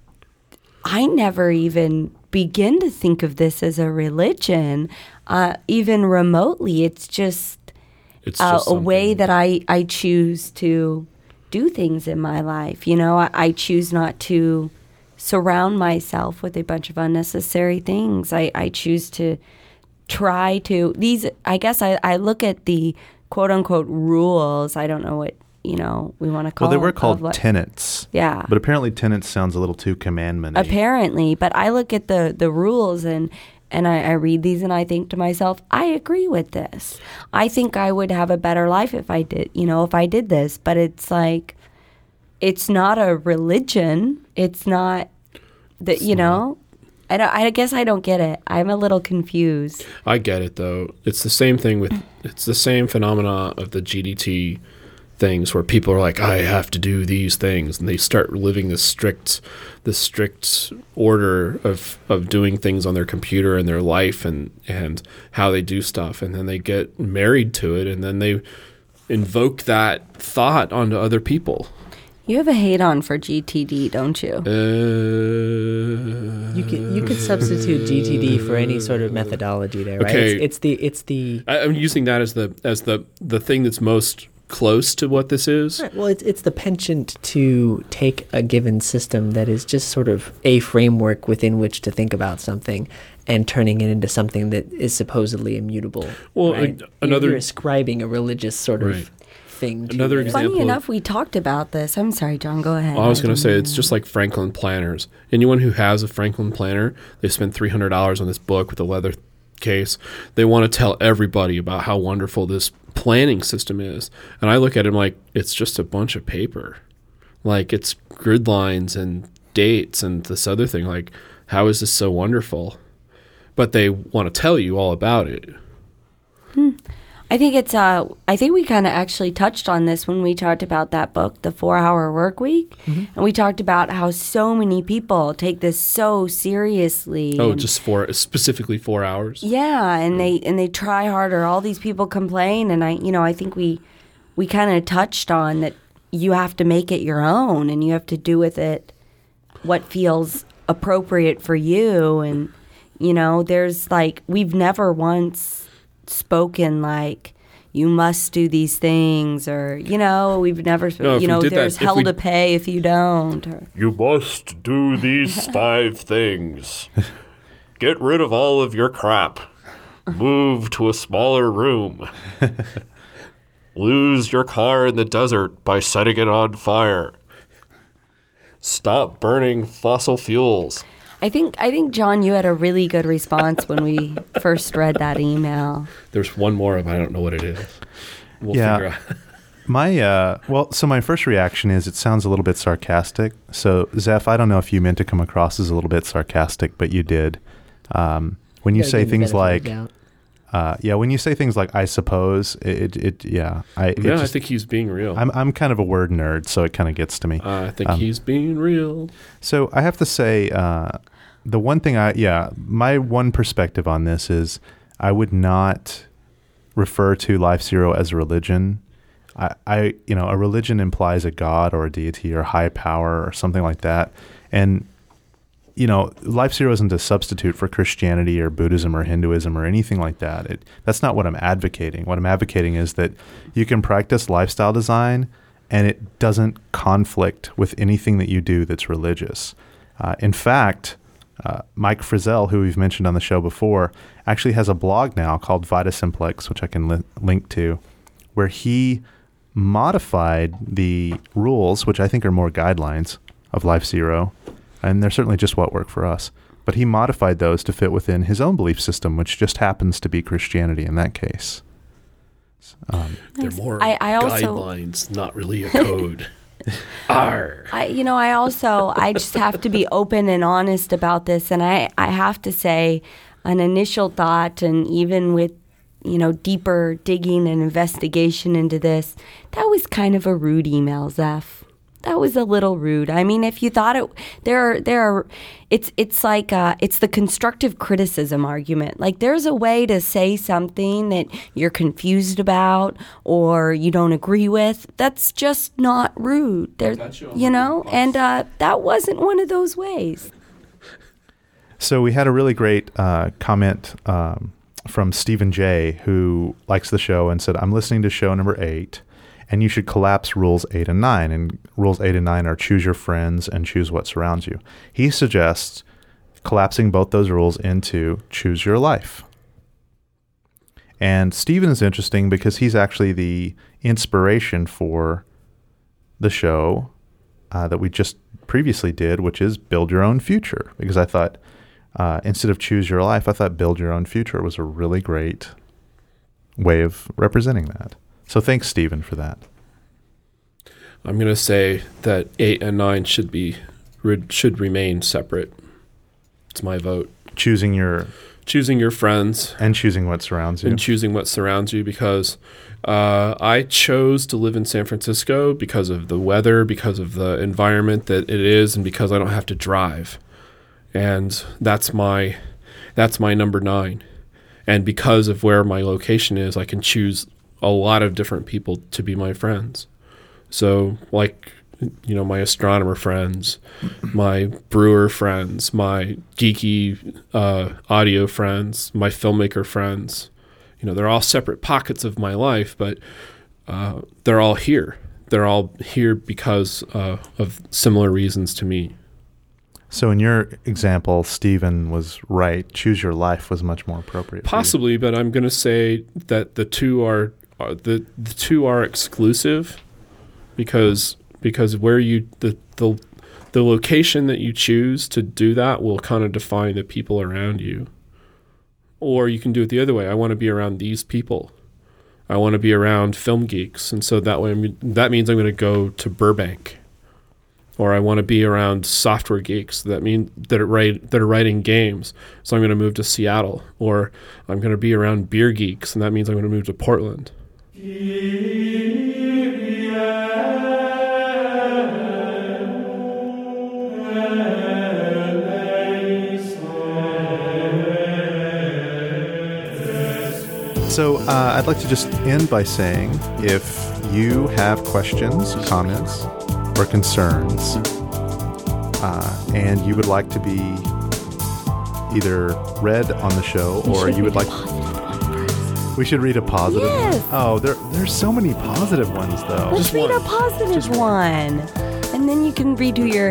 [SPEAKER 2] I never even begin to think of this as a religion, uh, even remotely. It's just
[SPEAKER 3] It's
[SPEAKER 2] uh,
[SPEAKER 3] just
[SPEAKER 2] a way
[SPEAKER 3] something-
[SPEAKER 2] that I, I choose to do things in my life. You know, I, I choose not to surround myself with a bunch of unnecessary things. I, I choose to try to, these, I guess I, I look at the quote unquote rules. I don't know what, you know, we want to call
[SPEAKER 1] Well, they were
[SPEAKER 2] them,
[SPEAKER 1] called
[SPEAKER 2] of what-
[SPEAKER 1] tenets.
[SPEAKER 2] Yeah.
[SPEAKER 1] But apparently tenets sounds a little too commandment-y.
[SPEAKER 2] Apparently, but I look at the, the rules and and I, I read these and I think to myself, I agree with this. I think I would have a better life if I did, you know, if I did this. But it's like, it's not a religion. It's not that, you know, I don't, I guess I don't get it. I'm a little confused.
[SPEAKER 3] I get it though. It's the same thing with it's the same phenomena of the G D T things where people are like, I have to do these things, and they start living this strict this strict order of, of doing things on their computer and their life and, and how they do stuff, and then they get married to it, and then they invoke that thought onto other people.
[SPEAKER 2] You have a hate on for G T D, don't you?
[SPEAKER 3] Uh,
[SPEAKER 4] You could you could substitute G T D for any sort of methodology there, right?
[SPEAKER 3] Okay.
[SPEAKER 4] It's, it's the it's the
[SPEAKER 3] I, I'm using that as the as the the thing that's most close to what this is.
[SPEAKER 4] Right, well, it's it's the penchant to take a given system that is just sort of a framework within which to think about something, and turning it into something that is supposedly immutable.
[SPEAKER 3] Well,
[SPEAKER 4] right?
[SPEAKER 3] a-
[SPEAKER 4] You're-
[SPEAKER 3] another-
[SPEAKER 4] you're ascribing a religious sort of
[SPEAKER 3] Right.
[SPEAKER 4] thing. To
[SPEAKER 3] Another
[SPEAKER 4] it.
[SPEAKER 3] example-
[SPEAKER 2] Funny enough, we talked about this. I'm sorry, John, go ahead.
[SPEAKER 3] Well, I was going to say it's just like Franklin planners. Anyone who has a Franklin planner, they spend three hundred dollars on this book with a leather case. They want to tell everybody about how wonderful this planning system is. And I look at it like it's just a bunch of paper. Like it's grid lines and dates and this other thing. Like, how is this so wonderful? But they want to tell you all about it.
[SPEAKER 2] I think it's. Uh, I think we kind of actually touched on this when we talked about that book, The Four Hour Work Week, and we talked about how so many people take this so seriously.
[SPEAKER 3] Oh,
[SPEAKER 2] and-
[SPEAKER 3] just for specifically four hours?
[SPEAKER 2] yeah, and they and they try harder. All these people complain, and I, you know, I think we we kind of touched on that. You have to make it your own, and you have to do with it what feels appropriate for you. And you know, there's like we've never once spoken like you must do these things, or you know, we've never
[SPEAKER 3] No, if
[SPEAKER 2] you
[SPEAKER 3] we
[SPEAKER 2] know
[SPEAKER 3] did that-
[SPEAKER 2] there's
[SPEAKER 3] if
[SPEAKER 2] hell
[SPEAKER 3] we-
[SPEAKER 2] to pay if you don't. Or,
[SPEAKER 5] You must do these five things. Get rid of all of your crap. Move to a smaller room. Lose your car in the desert by setting it on fire. Stop burning fossil fuels.
[SPEAKER 2] I think I think John, you had a really good response when we first read that email.
[SPEAKER 3] There's one more, but I don't know what it is. We'll
[SPEAKER 1] Yeah.
[SPEAKER 3] figure out.
[SPEAKER 1] My, uh, well, so my first reaction is it sounds a little bit sarcastic. So, Zeph, I don't know if you meant to come across as a little bit sarcastic, but you did. Um, when you
[SPEAKER 4] Gotta
[SPEAKER 1] say
[SPEAKER 4] give 'em the
[SPEAKER 1] things
[SPEAKER 4] benefit of
[SPEAKER 1] like,
[SPEAKER 4] the doubt.
[SPEAKER 1] uh, yeah, when you say things like "I suppose," it, it, it yeah, I it
[SPEAKER 3] Yeah,
[SPEAKER 1] just,
[SPEAKER 3] I think he's being real.
[SPEAKER 1] I'm I'm kind of a word nerd, so it kind of gets to me.
[SPEAKER 3] Uh, I think
[SPEAKER 1] Um,
[SPEAKER 3] he's being real.
[SPEAKER 1] So I have to say, uh, the one thing I yeah, my one perspective on this is I would not refer to Life Zero as a religion. I, I you know, a religion implies a god or a deity or high power or something like that, and you know, Life Zero isn't a substitute for Christianity or Buddhism or Hinduism or anything like that. It, that's not what I'm advocating. What I'm advocating is that you can practice lifestyle design and it doesn't conflict with anything that you do that's religious. Uh, in fact, uh, Mike Frizzell, who we've mentioned on the show before, actually has a blog now called Vita Simplex, which I can li- link to, where he modified the rules, which I think are more guidelines of Life Zero, and they're certainly just what work for us. But he modified those to fit within his own belief system, which just happens to be Christianity in that case. Um,
[SPEAKER 3] They're more
[SPEAKER 2] I- I also-
[SPEAKER 3] guidelines, not really a code. Arr.
[SPEAKER 2] I, you know, I also, I just have to be open and honest about this. And I, I have to say, an initial thought, and even with, you know, deeper digging and investigation into this, that was kind of a rude email, Zeph. That was a little rude. I mean, if you thought it, there are, there are, it's, it's like, uh, it's the constructive criticism argument. Like, there's a way to say something that you're confused about or you don't agree with. That's just not rude. There, you know, and uh, that wasn't one of those ways.
[SPEAKER 1] So we had a really great uh, comment um, from Stephen J., who likes the show and said, I'm listening to show number eight, and you should collapse rules eight and nine. And rules eight and nine are choose your friends and choose what surrounds you. He suggests collapsing both those rules into choose your life. And Stephen is interesting because he's actually the inspiration for the show uh, that we just previously did, which is Build Your Own Future. Because I thought, uh, instead of choose your life, I thought Build Your Own Future was a really great way of representing that. So thanks, Stephen, for that.
[SPEAKER 3] I'm going to say that eight and nine should be should remain separate. It's my vote.
[SPEAKER 1] Choosing your
[SPEAKER 3] Choosing your friends
[SPEAKER 1] and choosing what surrounds you.
[SPEAKER 3] and choosing what surrounds you, because uh, I chose to live in San Francisco because of the weather, because of the environment that it is, and because I don't have to drive. And that's my that's my number nine. And because of where my location is, I can choose a lot of different people to be my friends. So, like, you know, my astronomer friends, my brewer friends, my geeky uh, audio friends, my filmmaker friends. You know, they're all separate pockets of my life, but uh, they're all here. They're all here because uh, of similar reasons to me.
[SPEAKER 1] So in your example, Stephen was right. Choose your life was much more appropriate.
[SPEAKER 3] Possibly, but I'm going to say that the two are, are the the two are exclusive, because because where you the the the location that you choose to do that will kind of define the people around you. Or you can do it the other way. I want to be around these people. I want to be around film geeks, and so that way I'm, that means I'm going to go to Burbank. Or I want to be around software geeks that mean that are write that are writing games, so I'm going to move to Seattle. Or I'm going to be around beer geeks, and that means I'm going to move to Portland.
[SPEAKER 1] So uh, I'd like to just end by saying, if you have questions, comments, or concerns, uh, and you would like to be either read on the show, or you would like, we should read a positive.
[SPEAKER 2] Yes.
[SPEAKER 1] One. Oh, there there's so many positive ones though.
[SPEAKER 2] Let's
[SPEAKER 3] Just
[SPEAKER 2] read
[SPEAKER 3] one.
[SPEAKER 2] a positive
[SPEAKER 3] Just
[SPEAKER 2] one. And then you can redo your...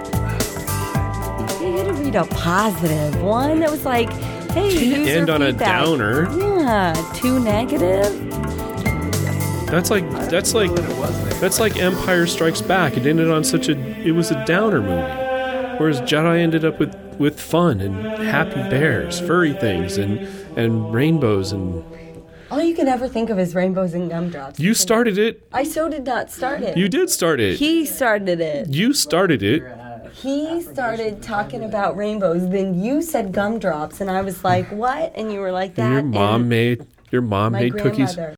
[SPEAKER 2] You gotta read a positive one that was like, hey, user
[SPEAKER 3] End on a
[SPEAKER 2] feedback.
[SPEAKER 3] downer.
[SPEAKER 2] Yeah, too negative.
[SPEAKER 3] That's like that's like that's like Empire Strikes Back. It ended on such a it was a downer movie, whereas Jedi ended up with, with fun and happy bears, furry things, and and rainbows. And
[SPEAKER 2] All you can ever think of is rainbows and gumdrops.
[SPEAKER 3] you started it.
[SPEAKER 2] I so did not start it.
[SPEAKER 3] You did start it.
[SPEAKER 2] He started it.
[SPEAKER 3] You started it.
[SPEAKER 2] he started talking about rainbows. Then you said gumdrops, and I was like, "What?" And you were like, "That."
[SPEAKER 3] And your mom
[SPEAKER 2] and
[SPEAKER 3] made your mom
[SPEAKER 2] my
[SPEAKER 3] made cookies.
[SPEAKER 2] grandmother.